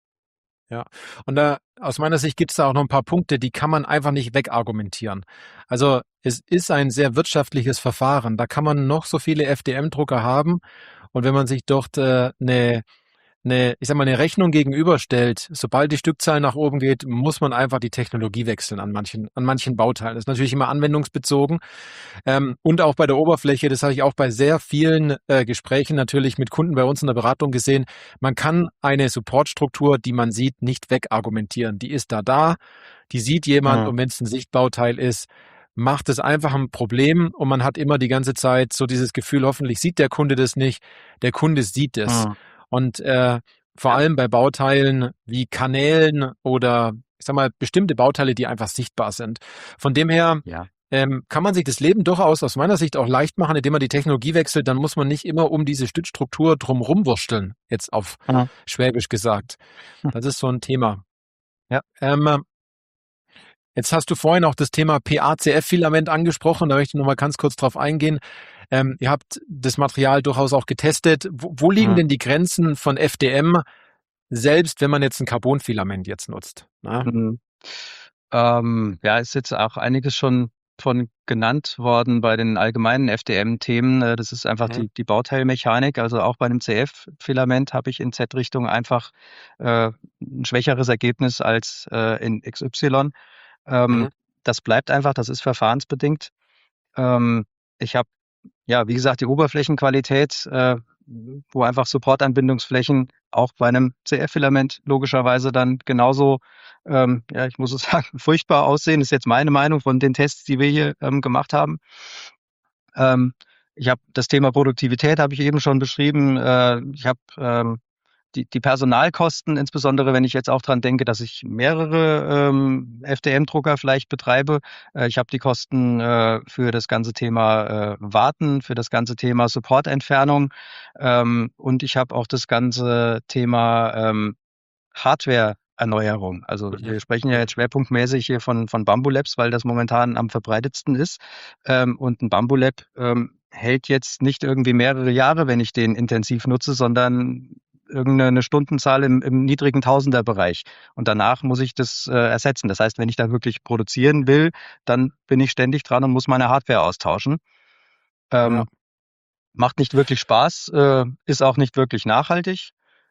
Ja, und da aus meiner Sicht gibt es da auch noch ein paar Punkte, die kann man einfach nicht wegargumentieren. Also es ist ein sehr wirtschaftliches Verfahren. Da kann man noch so viele F D M-Drucker haben und wenn man sich dort äh, eine eine, ich sag mal, eine Rechnung gegenüberstellt, sobald die Stückzahl nach oben geht, muss man einfach die Technologie wechseln an manchen, an manchen Bauteilen. Das ist natürlich immer anwendungsbezogen. Ähm, und auch bei der Oberfläche, das habe ich auch bei sehr vielen äh, Gesprächen natürlich mit Kunden bei uns in der Beratung gesehen. Man kann eine Supportstruktur, die man sieht, nicht wegargumentieren. Die ist da da, die sieht jemand Mhm. und wenn es ein Sichtbauteil ist, macht es einfach ein Problem und man hat immer die ganze Zeit so dieses Gefühl, hoffentlich sieht der Kunde das nicht. Der Kunde sieht es. Mhm. Und äh, vor Ja. allem bei Bauteilen wie Kanälen oder ich sag mal bestimmte Bauteile, die einfach sichtbar sind. Von dem her Ja. ähm, kann man sich das Leben durchaus aus meiner Sicht auch leicht machen, indem man die Technologie wechselt. Dann muss man nicht immer um diese Stützstruktur drumherum wursteln, jetzt auf Mhm. Schwäbisch gesagt. Das ist so ein Thema. Ja. Ähm, Jetzt hast du vorhin auch das Thema P A C F-Filament angesprochen, da möchte ich nochmal ganz kurz drauf eingehen. Ähm, ihr habt das Material durchaus auch getestet. Wo, wo liegen Mhm. denn die Grenzen von F D M, selbst wenn man jetzt ein Carbonfilament jetzt nutzt? Na? Mhm. Ähm, ja, ist jetzt auch einiges schon von genannt worden bei den allgemeinen F D M-Themen. Äh, Das ist einfach Mhm. die, die Bauteilmechanik. Also auch bei einem C F-Filament habe ich in Z-Richtung einfach äh, ein schwächeres Ergebnis als äh, in X Y. Ähm, Mhm. das bleibt einfach, das ist verfahrensbedingt. Ähm, ich habe, ja, wie gesagt, die Oberflächenqualität, äh, wo einfach Supportanbindungsflächen auch bei einem C F-Filament logischerweise dann genauso, ähm, ja, ich muss es sagen, furchtbar aussehen. Ist jetzt meine Meinung von den Tests, die wir hier ähm, gemacht haben. Ähm, ich habe das Thema Produktivität habe ich eben schon beschrieben. Äh, ich habe ähm, die, die Personalkosten, insbesondere wenn ich jetzt auch dran denke, dass ich mehrere ähm, F D M-Drucker vielleicht betreibe. Äh, ich habe die Kosten äh, für das ganze Thema äh, Warten, für das ganze Thema Supportentfernung ähm, und ich habe auch das ganze Thema ähm, Hardware-Erneuerung. Also Mhm. wir sprechen ja Mhm. jetzt schwerpunktmäßig hier von, von Bambu Labs, weil das momentan am verbreitetsten ist. Ähm, und ein Bambu Lab ähm, hält jetzt nicht irgendwie mehrere Jahre, wenn ich den intensiv nutze, sondern irgendeine Stundenzahl im, im niedrigen Tausenderbereich. Und danach muss ich das äh, ersetzen. Das heißt, wenn ich da wirklich produzieren will, dann bin ich ständig dran und muss meine Hardware austauschen. Ja. Ähm, macht nicht wirklich Spaß, äh, ist auch nicht wirklich nachhaltig.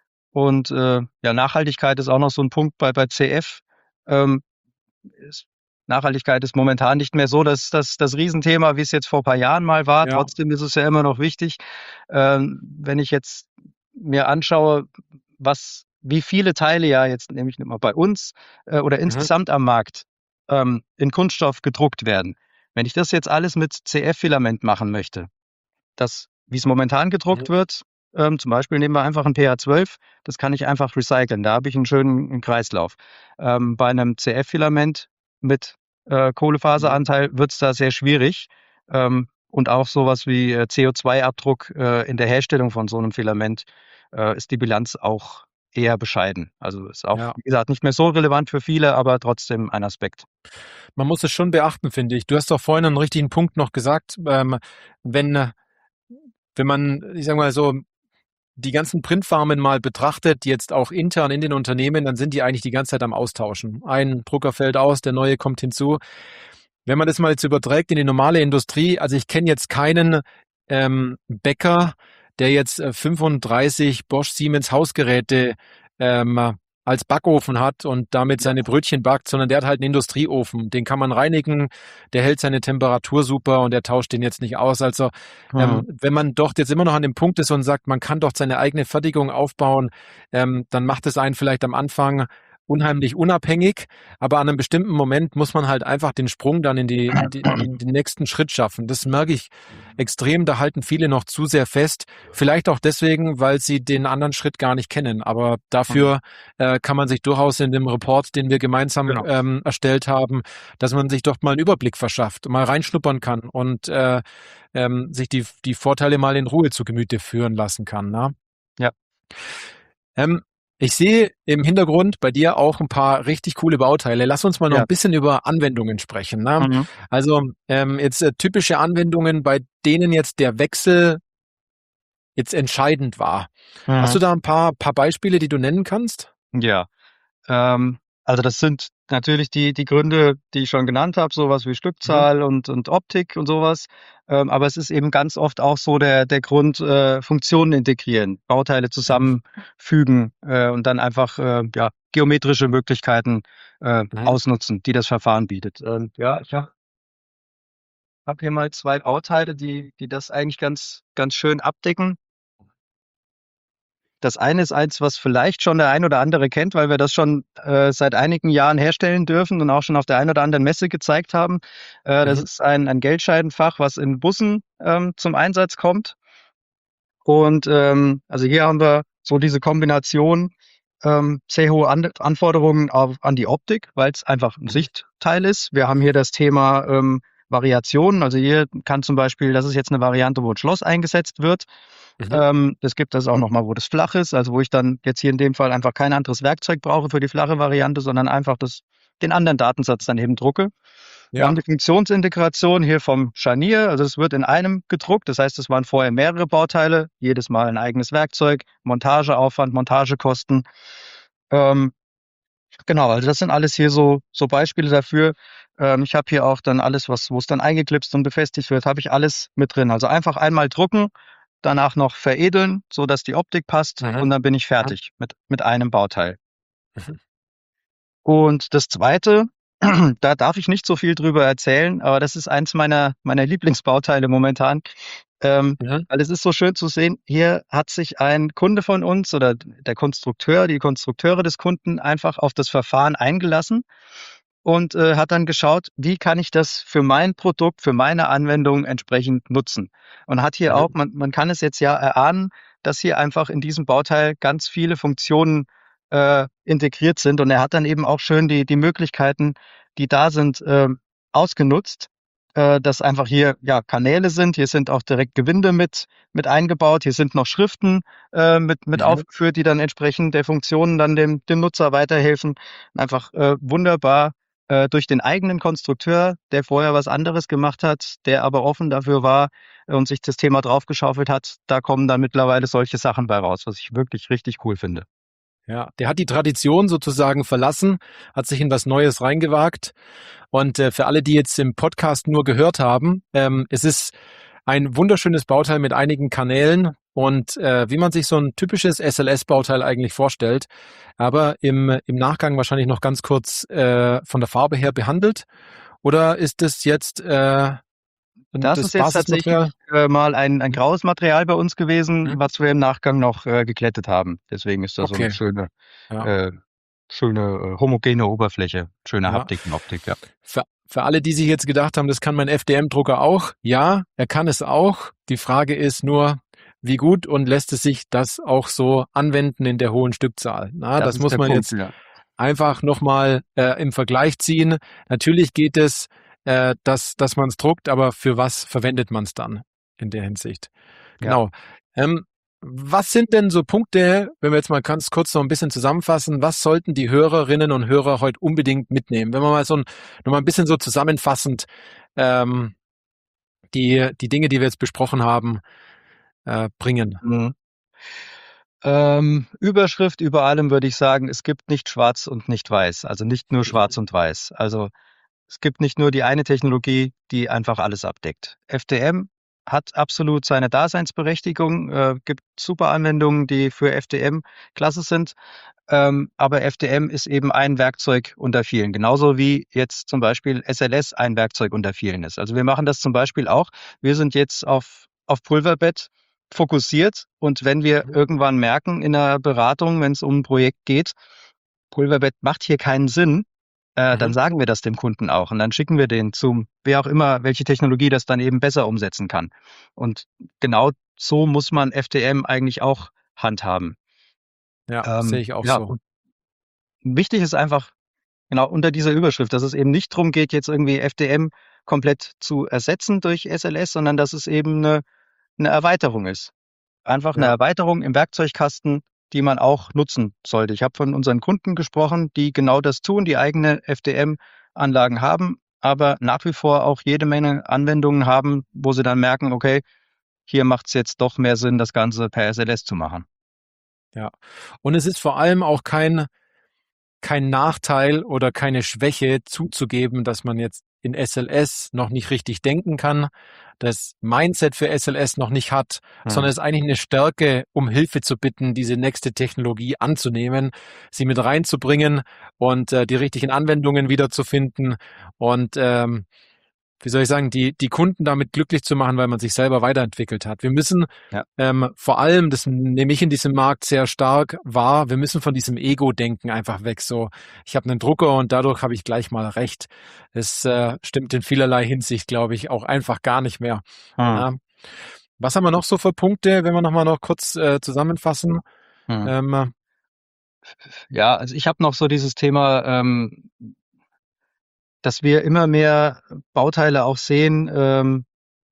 Und äh, ja, Nachhaltigkeit ist auch noch so ein Punkt bei, bei C F. Ähm, ist, Nachhaltigkeit ist momentan nicht mehr so das, das, das Riesenthema, wie es jetzt vor ein paar Jahren mal war. Ja. Trotzdem ist es ja immer noch wichtig. Ähm, wenn ich jetzt mir anschaue, was, wie viele Teile ja jetzt nämlich mal bei uns äh, oder Mhm. insgesamt am Markt ähm, in Kunststoff gedruckt werden. Wenn ich das jetzt alles mit C F-Filament machen möchte, das, wie es momentan gedruckt Mhm. wird, ähm, zum Beispiel nehmen wir einfach ein P A zwölf, das kann ich einfach recyceln. Da habe ich einen schönen Kreislauf. Ähm, bei einem C F-Filament mit äh, Mhm. Kohlefaseranteil wird es da sehr schwierig. Ähm, und auch sowas wie äh, C O zwei Abdruck äh, in der Herstellung von so einem Filament äh, ist die Bilanz auch eher bescheiden. Also ist auch, Ja. wie gesagt, nicht mehr so relevant für viele, aber trotzdem ein Aspekt. Man muss es schon beachten, finde ich. Du hast doch vorhin einen richtigen Punkt noch gesagt, ähm, wenn, äh, wenn man, ich sag mal so, die ganzen Printfarmen mal betrachtet, jetzt auch intern in den Unternehmen, dann sind die eigentlich die ganze Zeit am Austauschen. Ein Drucker fällt aus, der neue kommt hinzu. Wenn man das mal jetzt überträgt in die normale Industrie, also ich kenne jetzt keinen ähm, Bäcker, der jetzt äh, fünfunddreißig Bosch Siemens Hausgeräte ähm, als Backofen hat und damit Ja. seine Brötchen backt, sondern der hat halt einen Industrieofen. Den kann man reinigen, der hält seine Temperatur super und der tauscht den jetzt nicht aus. Also Mhm. ähm, wenn man dort jetzt immer noch an dem Punkt ist und sagt, man kann doch seine eigene Fertigung aufbauen, ähm, dann macht es einen vielleicht am Anfang unheimlich unabhängig, aber an einem bestimmten Moment muss man halt einfach den Sprung dann in die, die in den nächsten Schritt schaffen. Das merke ich extrem, da halten viele noch zu sehr fest. Vielleicht auch deswegen, weil sie den anderen Schritt gar nicht kennen. Aber Mhm. dafür äh, kann man sich durchaus in dem Report, den wir gemeinsam Genau. ähm, erstellt haben, dass man sich doch mal einen Überblick verschafft, mal reinschnuppern kann und äh, ähm, sich die, die Vorteile mal in Ruhe zu Gemüte führen lassen kann. Ne? Ja. Ähm, ich sehe im Hintergrund bei dir auch ein paar richtig coole Bauteile. Lass uns mal noch Ja. ein bisschen über Anwendungen sprechen. Ne? Mhm. Also ähm, jetzt äh, typische Anwendungen, bei denen jetzt der Wechsel jetzt entscheidend war. Hast du Mhm. da ein paar, paar Beispiele, die du nennen kannst? Ja. Ähm, also das sind natürlich die, die Gründe, die ich schon genannt habe, sowas wie Mhm. Stückzahl und, und Optik und sowas. Ähm, aber es ist eben ganz oft auch so der, der Grund, äh, Funktionen integrieren, Bauteile Mhm. zusammenfügen äh, und dann einfach äh, ja, geometrische Möglichkeiten äh, Mhm. ausnutzen, die das Verfahren bietet. Ähm, ja, ich habe hab hier mal zwei Bauteile, die, die das eigentlich ganz, ganz schön abdecken. Das eine ist eins, was vielleicht schon der ein oder andere kennt, weil wir das schon äh, seit einigen Jahren herstellen dürfen und auch schon auf der einen oder anderen Messe gezeigt haben. Äh, das Mhm. ist ein, ein Geldscheidenfach, was in Bussen ähm, zum Einsatz kommt. Und ähm, also hier haben wir so diese Kombination, ähm, sehr hohe An Anforderungen auf, an die Optik, weil es einfach ein Mhm. Sichtteil ist. Wir haben hier das Thema ähm, Variationen. Also hier kann zum Beispiel, das ist jetzt eine Variante, wo ein Schloss eingesetzt wird. Mhm. Ähm, es gibt das auch nochmal, wo das flach ist, also wo ich dann jetzt hier in dem Fall einfach kein anderes Werkzeug brauche für die flache Variante, sondern einfach das, den anderen Datensatz dann eben drucke. Wir Ja. haben die Funktionsintegration hier vom Scharnier, also es wird in einem gedruckt, das heißt, es waren vorher mehrere Bauteile, jedes Mal ein eigenes Werkzeug, Montageaufwand, Montagekosten. Ähm, genau, also das sind alles hier so, so Beispiele dafür. Ähm, ich habe hier auch dann alles, was, wo es dann eingeklipst und befestigt wird, habe ich alles mit drin. Also einfach einmal drucken, danach noch veredeln, so dass die Optik passt Mhm. und dann bin ich Mhm. fertig mit, mit einem Bauteil. Mhm. Und das Zweite, da darf ich nicht so viel drüber erzählen, aber das ist eins meiner, meiner Lieblingsbauteile momentan. Ähm, Mhm. weil es ist so schön zu sehen, hier hat sich ein Kunde von uns oder der Konstrukteur, die Konstrukteure des Kunden einfach auf das Verfahren eingelassen und äh, hat dann geschaut, wie kann ich das für mein Produkt, für meine Anwendung entsprechend nutzen. Und hat hier auch, Mhm. man, man kann es jetzt ja erahnen, dass hier einfach in diesem Bauteil ganz viele Funktionen äh, integriert sind. Und er hat dann eben auch schön die, die Möglichkeiten, die da sind, äh, ausgenutzt, äh, dass einfach hier ja Kanäle sind. Hier sind auch direkt Gewinde mit, mit eingebaut. Hier sind noch Schriften äh, mit, mit Mhm. aufgeführt, die dann entsprechend der Funktionen dann dem, dem Nutzer weiterhelfen. Einfach äh, wunderbar äh, durch den eigenen Konstrukteur, der vorher was anderes gemacht hat, der aber offen dafür war äh, und sich das Thema draufgeschaufelt hat, da kommen dann mittlerweile solche Sachen bei raus, was ich wirklich richtig cool finde. Ja, der hat die Tradition sozusagen verlassen, hat sich in was Neues reingewagt. Und äh, für alle, die jetzt im Podcast nur gehört haben, ähm, es ist ein wunderschönes Bauteil mit einigen Kanälen und äh, wie man sich so ein typisches S L S-Bauteil eigentlich vorstellt, aber im, im Nachgang wahrscheinlich noch ganz kurz äh, von der Farbe her behandelt. Oder ist das jetzt äh, Das das ist jetzt Basismaterial? tatsächlich äh, mal ein, ein Mhm. graues Material bei uns gewesen, Mhm. was wir im Nachgang noch äh, geklettet haben. Deswegen ist da so eine Okay, schöne, ja, äh, schöne äh, homogene Oberfläche, schöne ja. Haptik und Optik, ja. Für, für alle, die sich jetzt gedacht haben, das kann mein F D M-Drucker auch. Ja, er kann es auch. Die Frage ist nur, wie gut und lässt es sich das auch so anwenden in der hohen Stückzahl? Na, Das das ist muss der man Punkt, jetzt ja. einfach nochmal äh, im Vergleich ziehen. Natürlich geht es, äh, dass, dass man es druckt, aber für was verwendet man es dann in der Hinsicht? Ja. Genau. Ähm, Was sind denn so Punkte, wenn wir jetzt mal ganz kurz noch ein bisschen zusammenfassen, was sollten die Hörerinnen und Hörer heute unbedingt mitnehmen? Wenn wir mal so ein, noch mal ein bisschen so zusammenfassend ähm, die, die Dinge, die wir jetzt besprochen haben, äh, bringen. Mhm. Ähm, Überschrift über allem würde ich sagen, es gibt nicht schwarz und nicht weiß, also nicht nur schwarz und weiß. Also es gibt nicht nur die eine Technologie, die einfach alles abdeckt. F D M hat absolut seine Daseinsberechtigung, äh, gibt super Anwendungen, die für F D M klasse sind, ähm, aber F D M ist eben ein Werkzeug unter vielen, genauso wie jetzt zum Beispiel S L S ein Werkzeug unter vielen ist. Also wir machen das zum Beispiel auch. Wir sind jetzt auf, auf Pulverbett fokussiert und wenn wir Mhm. irgendwann merken in der Beratung, wenn es um ein Projekt geht, Pulverbett macht hier keinen Sinn, äh, dann Mhm. sagen wir das dem Kunden auch und dann schicken wir den zum, wer auch immer, welche Technologie das dann eben besser umsetzen kann. Und genau so muss man F D M eigentlich auch handhaben. Ja, sehe Ähm, ich auch ja, so. und wichtig ist einfach, genau unter dieser Überschrift, dass es eben nicht darum geht, jetzt irgendwie F D M komplett zu ersetzen durch S L S, sondern dass es eben eine, eine Erweiterung ist. Einfach eine Ja, Erweiterung im Werkzeugkasten, die man auch nutzen sollte. Ich habe von unseren Kunden gesprochen, die genau das tun, die eigene F D M-Anlagen haben, aber nach wie vor auch jede Menge Anwendungen haben, wo sie dann merken, okay, hier macht es jetzt doch mehr Sinn, das Ganze per S L S zu machen. ja. Und es ist vor allem auch kein kein Nachteil oder keine Schwäche zuzugeben, dass man jetzt in S L S noch nicht richtig denken kann, das Mindset für S L S noch nicht hat, Mhm. sondern es ist eigentlich eine Stärke, um Hilfe zu bitten, diese nächste Technologie anzunehmen, sie mit reinzubringen und äh, die richtigen Anwendungen wiederzufinden und ähm, wie soll ich sagen, die, die Kunden damit glücklich zu machen, weil man sich selber weiterentwickelt hat. Wir müssen Ja. ähm, vor allem, das nehme ich in diesem Markt sehr stark wahr, wir müssen von diesem Ego-Denken einfach weg. So, ich habe einen Drucker und dadurch habe ich gleich mal recht. Es äh, stimmt in vielerlei Hinsicht, glaube ich, auch einfach gar nicht mehr. Mhm. Ja. Was haben wir noch so für Punkte, wenn wir nochmal noch kurz äh, zusammenfassen? Mhm. Ähm, Ja, also ich habe noch so dieses Thema, ähm, dass wir immer mehr Bauteile auch sehen, ähm,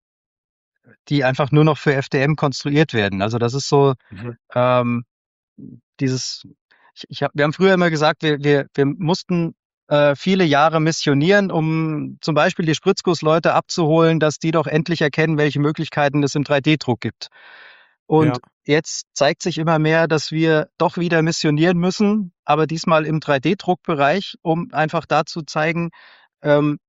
die einfach nur noch für F D M konstruiert werden. Also das ist so mhm. ähm, dieses, ich, ich hab, wir haben früher immer gesagt, wir, wir, wir mussten äh, viele Jahre missionieren, um zum Beispiel die Spritzgussleute abzuholen, dass die doch endlich erkennen, welche Möglichkeiten es im drei D Druck gibt. Und Ja. jetzt zeigt sich immer mehr, dass wir doch wieder missionieren müssen, aber diesmal im drei D Druckbereich, um einfach da zu zeigen, ähm,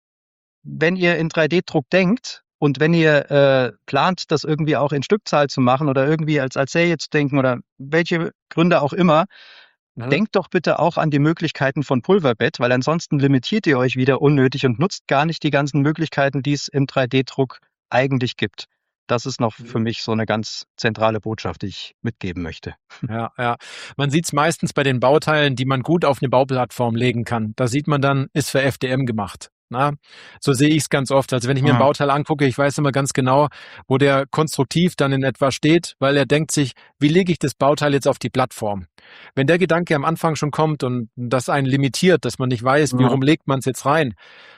wenn ihr in drei D Druck denkt und wenn ihr äh, plant, das irgendwie auch in Stückzahl zu machen oder irgendwie als, als Serie zu denken oder welche Gründe auch immer, Mhm. denkt doch bitte auch an die Möglichkeiten von Pulverbett, weil ansonsten limitiert ihr euch wieder unnötig und nutzt gar nicht die ganzen Möglichkeiten, die es im drei D Druck eigentlich gibt. Das ist noch für mich so eine ganz zentrale Botschaft, die ich mitgeben möchte. Ja, ja. Man sieht es meistens bei den Bauteilen, die man gut auf eine Bauplattform legen kann. Da sieht man dann, ist für F D M gemacht. Na, so sehe ich es ganz oft. Also wenn ich mir ein Mhm. Bauteil angucke, ich weiß immer ganz genau, wo der konstruktiv dann in etwa steht, weil er denkt sich, wie lege ich das Bauteil jetzt auf die Plattform? Wenn der Gedanke am Anfang schon kommt und das einen limitiert, dass man nicht weiß, wie Mhm. rum legt man es jetzt rein,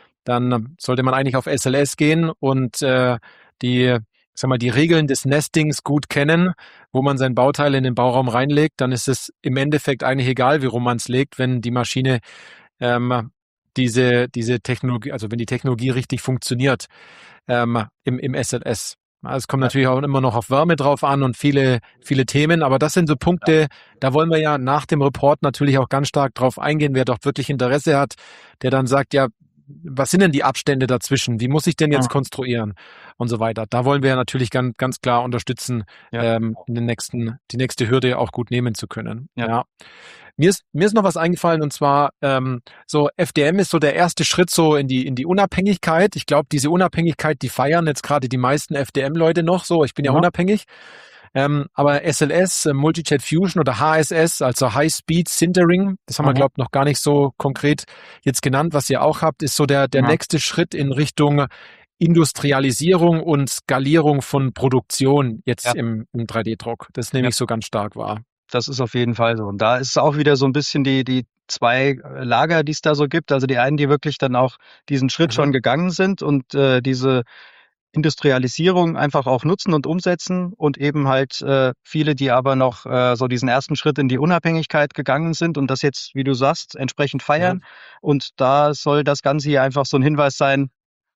dann sollte man eigentlich auf S L S gehen und äh, die, sag mal, die Regeln des Nestings gut kennen, wo man sein Bauteil in den Bauraum reinlegt. Dann ist es im Endeffekt eigentlich egal, wie rum man es legt, wenn die Maschine ähm, diese, diese Technologie, also wenn die Technologie richtig funktioniert ähm, im, im S L S. Ja, es kommt Ja. natürlich auch immer noch auf Wärme drauf an und viele, viele Themen, aber das sind so Punkte, da wollen wir ja nach dem Report natürlich auch ganz stark drauf eingehen, wer doch wirklich Interesse hat, der dann sagt, ja, was sind denn die Abstände dazwischen? Wie muss ich denn jetzt Mhm. konstruieren? Und so weiter. Da wollen wir ja natürlich ganz, ganz klar unterstützen, Ja. ähm, den nächsten, die nächste Hürde auch gut nehmen zu können. Ja. Ja. Mir ist, mir ist noch was eingefallen und zwar ähm, so F D M ist so der erste Schritt so in die in die Unabhängigkeit. Ich glaube, diese Unabhängigkeit, die feiern jetzt gerade die meisten F D M-Leute noch so. Ich bin ja Mhm. unabhängig. Ähm, aber S L S, äh, Multijet Fusion oder H S S, also High Speed Sintering, das haben wir, Mhm. glaube ich, noch gar nicht so konkret jetzt genannt, was ihr auch habt, ist so der, der Ja. nächste Schritt in Richtung Industrialisierung und Skalierung von Produktion jetzt Ja. im, im drei D Druck. Das nehme Ja. ich so ganz stark wahr. Das ist auf jeden Fall so. Und da ist es auch wieder so ein bisschen die, die zwei äh, Lager, die es da so gibt. Also die einen, die wirklich dann auch diesen Schritt Mhm. schon gegangen sind und äh, diese Industrialisierung einfach auch nutzen und umsetzen und eben halt äh, viele, die aber noch äh, so diesen ersten Schritt in die Unabhängigkeit gegangen sind und das jetzt, wie du sagst, entsprechend feiern. Mhm. Und da soll das Ganze hier einfach so ein Hinweis sein,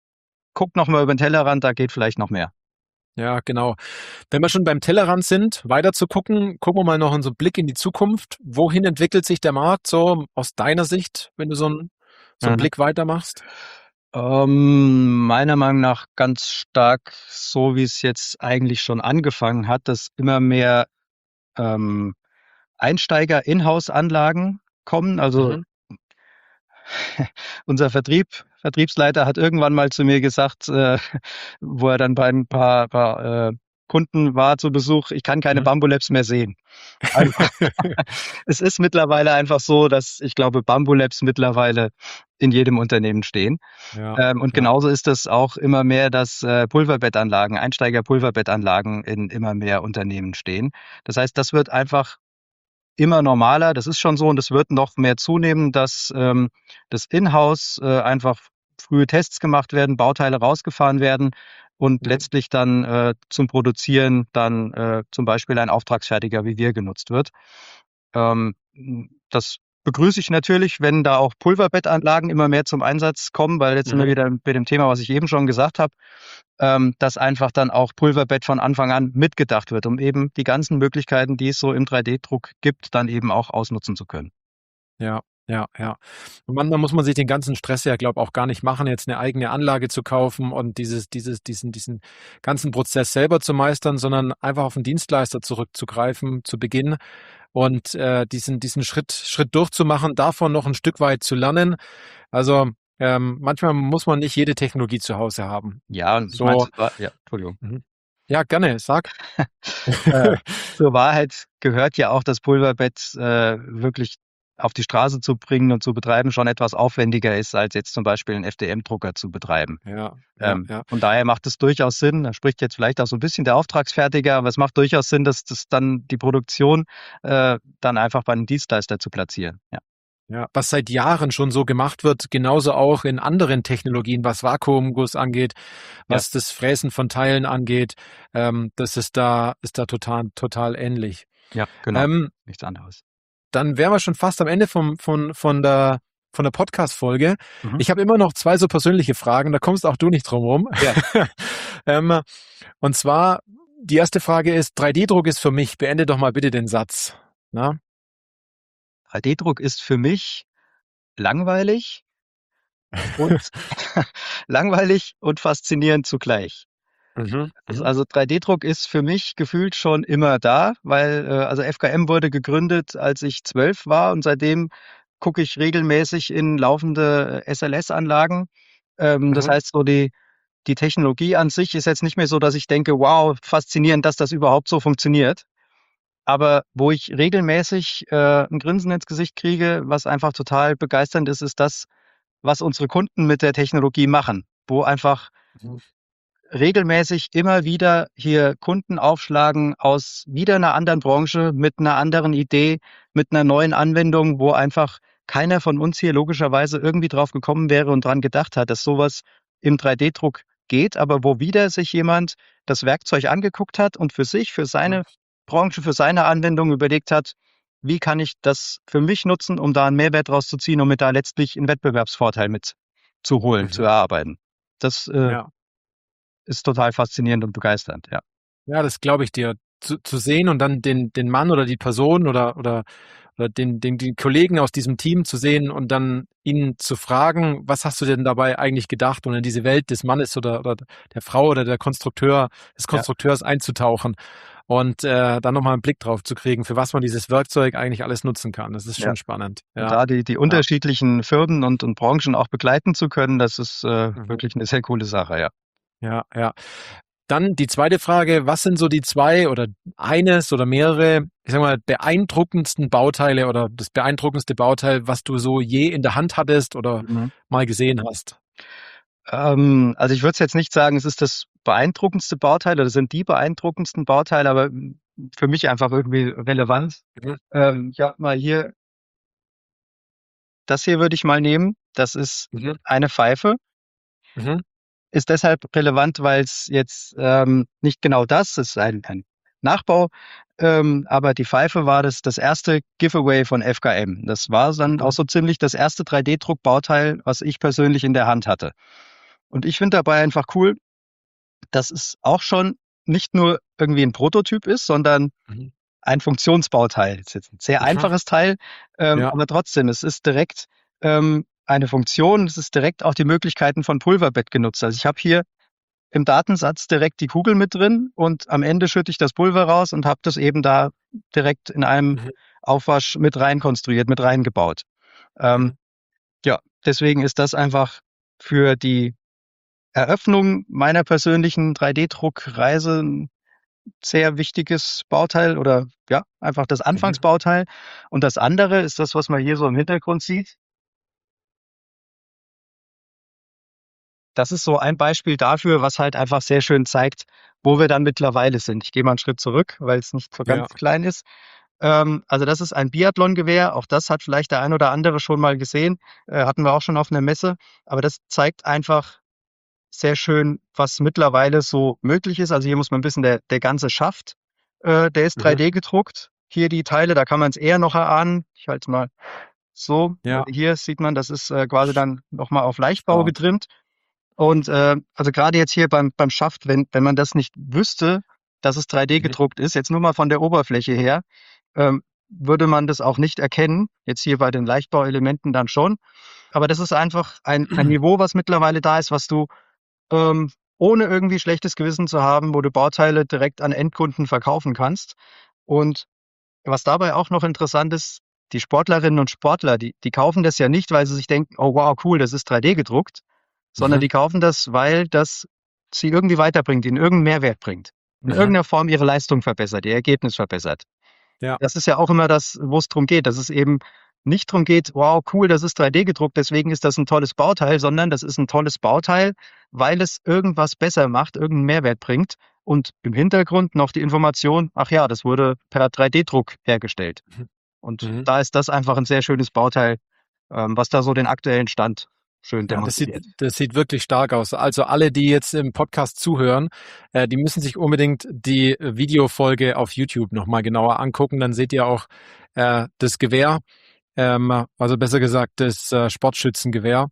guckt noch mal über den Tellerrand, da geht vielleicht noch mehr. Ja, genau. Wenn wir schon beim Tellerrand sind, weiter zu gucken, gucken wir mal noch unseren Blick in die Zukunft. Wohin entwickelt sich der Markt so aus deiner Sicht, wenn du so einen, so einen Mhm. Blick weitermachst? Ähm, meiner Meinung nach ganz stark so, wie es jetzt eigentlich schon angefangen hat, dass immer mehr ähm, Einsteiger-Inhouse-Anlagen kommen. Also Mhm. unser Vertrieb, Vertriebsleiter hat irgendwann mal zu mir gesagt, äh, wo er dann bei ein paar, paar äh, Kunden war zu Besuch, ich kann keine Mhm. Bambulabs mehr sehen. Also es ist mittlerweile einfach so, dass ich glaube, Bambulabs mittlerweile in jedem Unternehmen stehen. Ja, Ähm, und ja. genauso ist es auch immer mehr, dass äh, Pulverbettanlagen, Einsteiger-Pulverbettanlagen in immer mehr Unternehmen stehen. Das heißt, das wird einfach immer normaler. Das ist schon so und es wird noch mehr zunehmen, dass ähm, das Inhouse äh, einfach frühe Tests gemacht werden, Bauteile rausgefahren werden und Mhm. letztlich dann äh, zum Produzieren dann äh, zum Beispiel ein Auftragsfertiger wie wir genutzt wird. Ähm, das begrüße ich natürlich, wenn da auch Pulverbettanlagen immer mehr zum Einsatz kommen, weil jetzt sind wir Mhm. wieder bei dem Thema, was ich eben schon gesagt habe, ähm, dass einfach dann auch Pulverbett von Anfang an mitgedacht wird, um eben die ganzen Möglichkeiten, die es so im drei D Druck gibt, dann eben auch ausnutzen zu können. Ja, ja, ja. Und manchmal muss man sich den ganzen Stress ja, glaube auch gar nicht machen, jetzt eine eigene Anlage zu kaufen und dieses, dieses, diesen, diesen ganzen Prozess selber zu meistern, sondern einfach auf einen Dienstleister zurückzugreifen zu Beginn und äh, diesen, diesen Schritt, Schritt durchzumachen, davon noch ein Stück weit zu lernen. Also ähm, manchmal muss man nicht jede Technologie zu Hause haben. Ja, und ich meine, So, zur Wahr- ja, Entschuldigung. mhm. Ja, gerne, sag. Äh, zur Wahrheit gehört ja auch das Pulverbett äh, wirklich auf die Straße zu bringen und zu betreiben schon etwas aufwendiger ist, als jetzt zum Beispiel einen F D M-Drucker zu betreiben. Ja, ja, Ähm, ja. von daher macht es durchaus Sinn, da spricht jetzt vielleicht auch so ein bisschen der Auftragsfertiger, aber es macht durchaus Sinn, dass das dann die Produktion äh, dann einfach bei einem Dienstleister zu platzieren. Ja, Ja, was seit Jahren schon so gemacht wird, genauso auch in anderen Technologien, was Vakuumguss angeht, ja, was das Fräsen von Teilen angeht, ähm, das ist da, ist da total, total ähnlich. ja, genau. Ähm, Nichts anderes. dann wären wir schon fast am Ende vom, von, von der, von der Podcast-Folge. Mhm. Ich habe immer noch zwei so persönliche Fragen, da kommst auch du nicht drum rum. Ja. ähm, und zwar, die erste Frage ist, drei D-Druck ist für mich, beende doch mal bitte den Satz. Na? drei D-Druck ist für mich langweilig und langweilig und faszinierend zugleich. Mhm, Also mhm, also drei D-Druck ist für mich gefühlt schon immer da, weil äh, also F K M wurde gegründet, als ich zwölf war und seitdem gucke ich regelmäßig in laufende S L S-Anlagen. Ähm, das mhm, heißt, so die, die Technologie an sich ist jetzt nicht mehr so, dass ich denke, wow, faszinierend, dass das überhaupt so funktioniert. Aber wo ich regelmäßig äh, ein Grinsen ins Gesicht kriege, was einfach total begeisternd ist, ist das, was unsere Kunden mit der Technologie machen, wo einfach mhm, regelmäßig immer wieder hier Kunden aufschlagen aus wieder einer anderen Branche mit einer anderen Idee, mit einer neuen Anwendung, wo einfach keiner von uns hier logischerweise irgendwie drauf gekommen wäre und dran gedacht hat, dass sowas im drei D-Druck geht, aber wo wieder sich jemand das Werkzeug angeguckt hat und für sich, für mhm, seine Branche, für seine Anwendung überlegt hat, wie kann ich das für mich nutzen, um da einen Mehrwert draus zu ziehen, um mir da letztlich einen Wettbewerbsvorteil mit zu holen, zu mhm. erarbeiten. Das äh, Ja. ist total faszinierend und begeisternd, ja. Ja, das glaube ich dir. Zu, zu sehen und dann den, den Mann oder die Person oder, oder, oder den, den, den Kollegen aus diesem Team zu sehen und dann ihn zu fragen, was hast du denn dabei eigentlich gedacht und in diese Welt des Mannes oder, oder der Frau oder der Konstrukteur, des Ja, Konstrukteurs einzutauchen und äh, dann nochmal einen Blick drauf zu kriegen, für was man dieses Werkzeug eigentlich alles nutzen kann. Das ist ja. schon spannend. Und Ja, da die, die ja, unterschiedlichen Firmen und, und Branchen auch begleiten zu können, das ist äh, mhm, wirklich eine sehr coole Sache, ja. ja, ja. Dann die zweite Frage, was sind so die zwei oder eines oder mehrere, ich sag mal, beeindruckendsten Bauteile oder das beeindruckendste Bauteil, was du so je in der Hand hattest oder Mhm. mal gesehen hast? Ähm, also ich würde jetzt nicht sagen, es ist das beeindruckendste Bauteil oder sind die beeindruckendsten Bauteile, aber mm, für mich einfach irgendwie relevant. Mhm, Ähm, ich habe mal hier, das hier würde ich mal nehmen. Das ist mhm, eine Pfeife. mhm, Ist deshalb relevant, weil es jetzt ähm, nicht genau das ist, ein, ein Nachbau, ähm, aber die Pfeife war das, das erste Giveaway von F K M. Das war dann auch mhm, so ziemlich das erste drei D-Druck-Bauteil, was ich persönlich in der Hand hatte. Und ich finde dabei einfach cool, dass es auch schon nicht nur irgendwie ein Prototyp ist, sondern mhm, ein Funktionsbauteil. Das ist jetzt ein sehr mhm. einfaches Teil, ähm, Ja, aber trotzdem, es ist direkt ähm, eine Funktion, es ist direkt auch die Möglichkeiten von Pulverbett genutzt. Also ich habe hier im Datensatz direkt die Kugel mit drin und am Ende schütte ich das Pulver raus und habe das eben da direkt in einem mhm, Aufwasch mit rein konstruiert, mit reingebaut. Ähm, mhm, ja, deswegen ist das einfach für die Eröffnung meiner persönlichen drei D-Druckreise ein sehr wichtiges Bauteil oder ja, einfach das mhm, Anfangsbauteil. Und das andere ist das, was man hier so im Hintergrund sieht. Das ist so ein Beispiel dafür, was halt einfach sehr schön zeigt, wo wir dann mittlerweile sind. Ich gehe mal einen Schritt zurück, weil es nicht so ja, ganz klein ist. Ähm, also das ist ein Biathlon-Gewehr. Auch das hat vielleicht der ein oder andere schon mal gesehen. Äh, hatten wir auch schon auf einer Messe. Aber das zeigt einfach sehr schön, was mittlerweile so möglich ist. Also hier muss man wissen, der, der ganze Schaft, äh, der ist mhm, drei D gedruckt. Hier die Teile, da kann man es eher noch erahnen. Ich halte es mal so. ja, Hier sieht man, das ist äh, quasi dann nochmal auf Leichtbau stark. getrimmt. Und äh, also gerade jetzt hier beim, beim Schaft, wenn, wenn man das nicht wüsste, dass es drei D Mhm, gedruckt ist, jetzt nur mal von der Oberfläche her, ähm, würde man das auch nicht erkennen. Jetzt hier bei den Leichtbauelementen dann schon. Aber das ist einfach ein, ein Niveau, was mittlerweile da ist, was du ähm, ohne irgendwie schlechtes Gewissen zu haben, wo du Bauteile direkt an Endkunden verkaufen kannst. Und was dabei auch noch interessant ist, die Sportlerinnen und Sportler, die, die kaufen das ja nicht, weil sie sich denken, oh wow, cool, das ist drei D gedruckt, sondern Mhm. die kaufen das, weil das sie irgendwie weiterbringt, ihnen irgendeinen Mehrwert bringt. In Mhm. irgendeiner Form ihre Leistung verbessert, ihr Ergebnis verbessert. Ja. Das ist ja auch immer das, wo es drum geht, dass es eben nicht drum geht, wow, cool, das ist drei D gedruckt, deswegen ist das ein tolles Bauteil, sondern das ist ein tolles Bauteil, weil es irgendwas besser macht, irgendeinen Mehrwert bringt und im Hintergrund noch die Information, ach ja, das wurde per drei D Druck hergestellt. Mhm. Und Mhm. da ist das einfach ein sehr schönes Bauteil, ähm, was da so den aktuellen Stand schön Ja, das sieht, demonstriert. das sieht wirklich stark aus. Also alle, die jetzt im Podcast zuhören, äh, die müssen sich unbedingt die Videofolge auf YouTube nochmal genauer angucken. Dann seht ihr auch äh, das Gewehr, ähm, also besser gesagt das äh, Sportschützengewehr,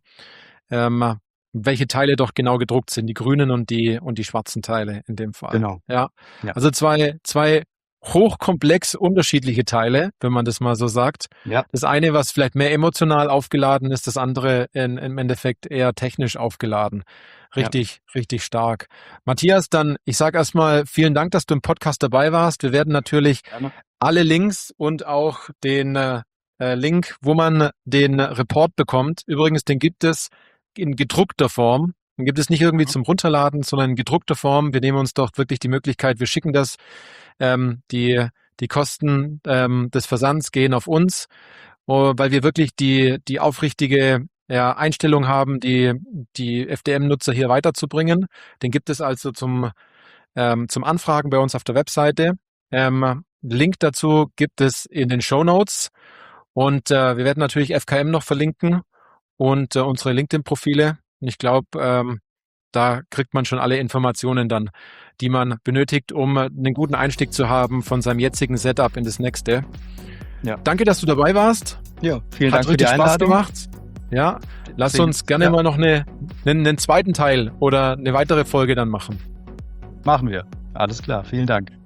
ähm, welche Teile doch genau gedruckt sind, die grünen und die und die schwarzen Teile in dem Fall. Genau. Ja, Ja. also zwei zwei hochkomplex unterschiedliche Teile, wenn man das mal so sagt. Ja. Das eine, was vielleicht mehr emotional aufgeladen ist, das andere in, im Endeffekt eher technisch aufgeladen. Richtig, ja. richtig stark. Matthias, dann, ich sage erstmal vielen Dank, dass du im Podcast dabei warst. Wir werden natürlich Gerne. alle Links und auch den äh, Link, wo man den Report bekommt. Übrigens, den gibt es in gedruckter Form. Den gibt es nicht irgendwie zum Runterladen, sondern in gedruckter Form. Wir nehmen uns doch wirklich die Möglichkeit, wir schicken das. Ähm, die, die Kosten ähm, des Versands gehen auf uns, uh, weil wir wirklich die, die aufrichtige ja, Einstellung haben, die, die F D M-Nutzer hier weiterzubringen. Den gibt es also zum, ähm, zum Anfragen bei uns auf der Webseite. Ähm, Link dazu gibt es in den Shownotes. Und äh, wir werden natürlich F K M noch verlinken und äh, unsere LinkedIn-Profile. Und ich glaube, ähm, da kriegt man schon alle Informationen dann, die man benötigt, um einen guten Einstieg zu haben von seinem jetzigen Setup in das nächste. Ja. Danke, dass du dabei warst. Ja, vielen Hat Dank für die Einladung. Spaß gemacht. Ja, lass uns gerne ja. mal noch eine, einen, einen zweiten Teil oder eine weitere Folge dann machen. Machen wir. Alles klar. Vielen Dank.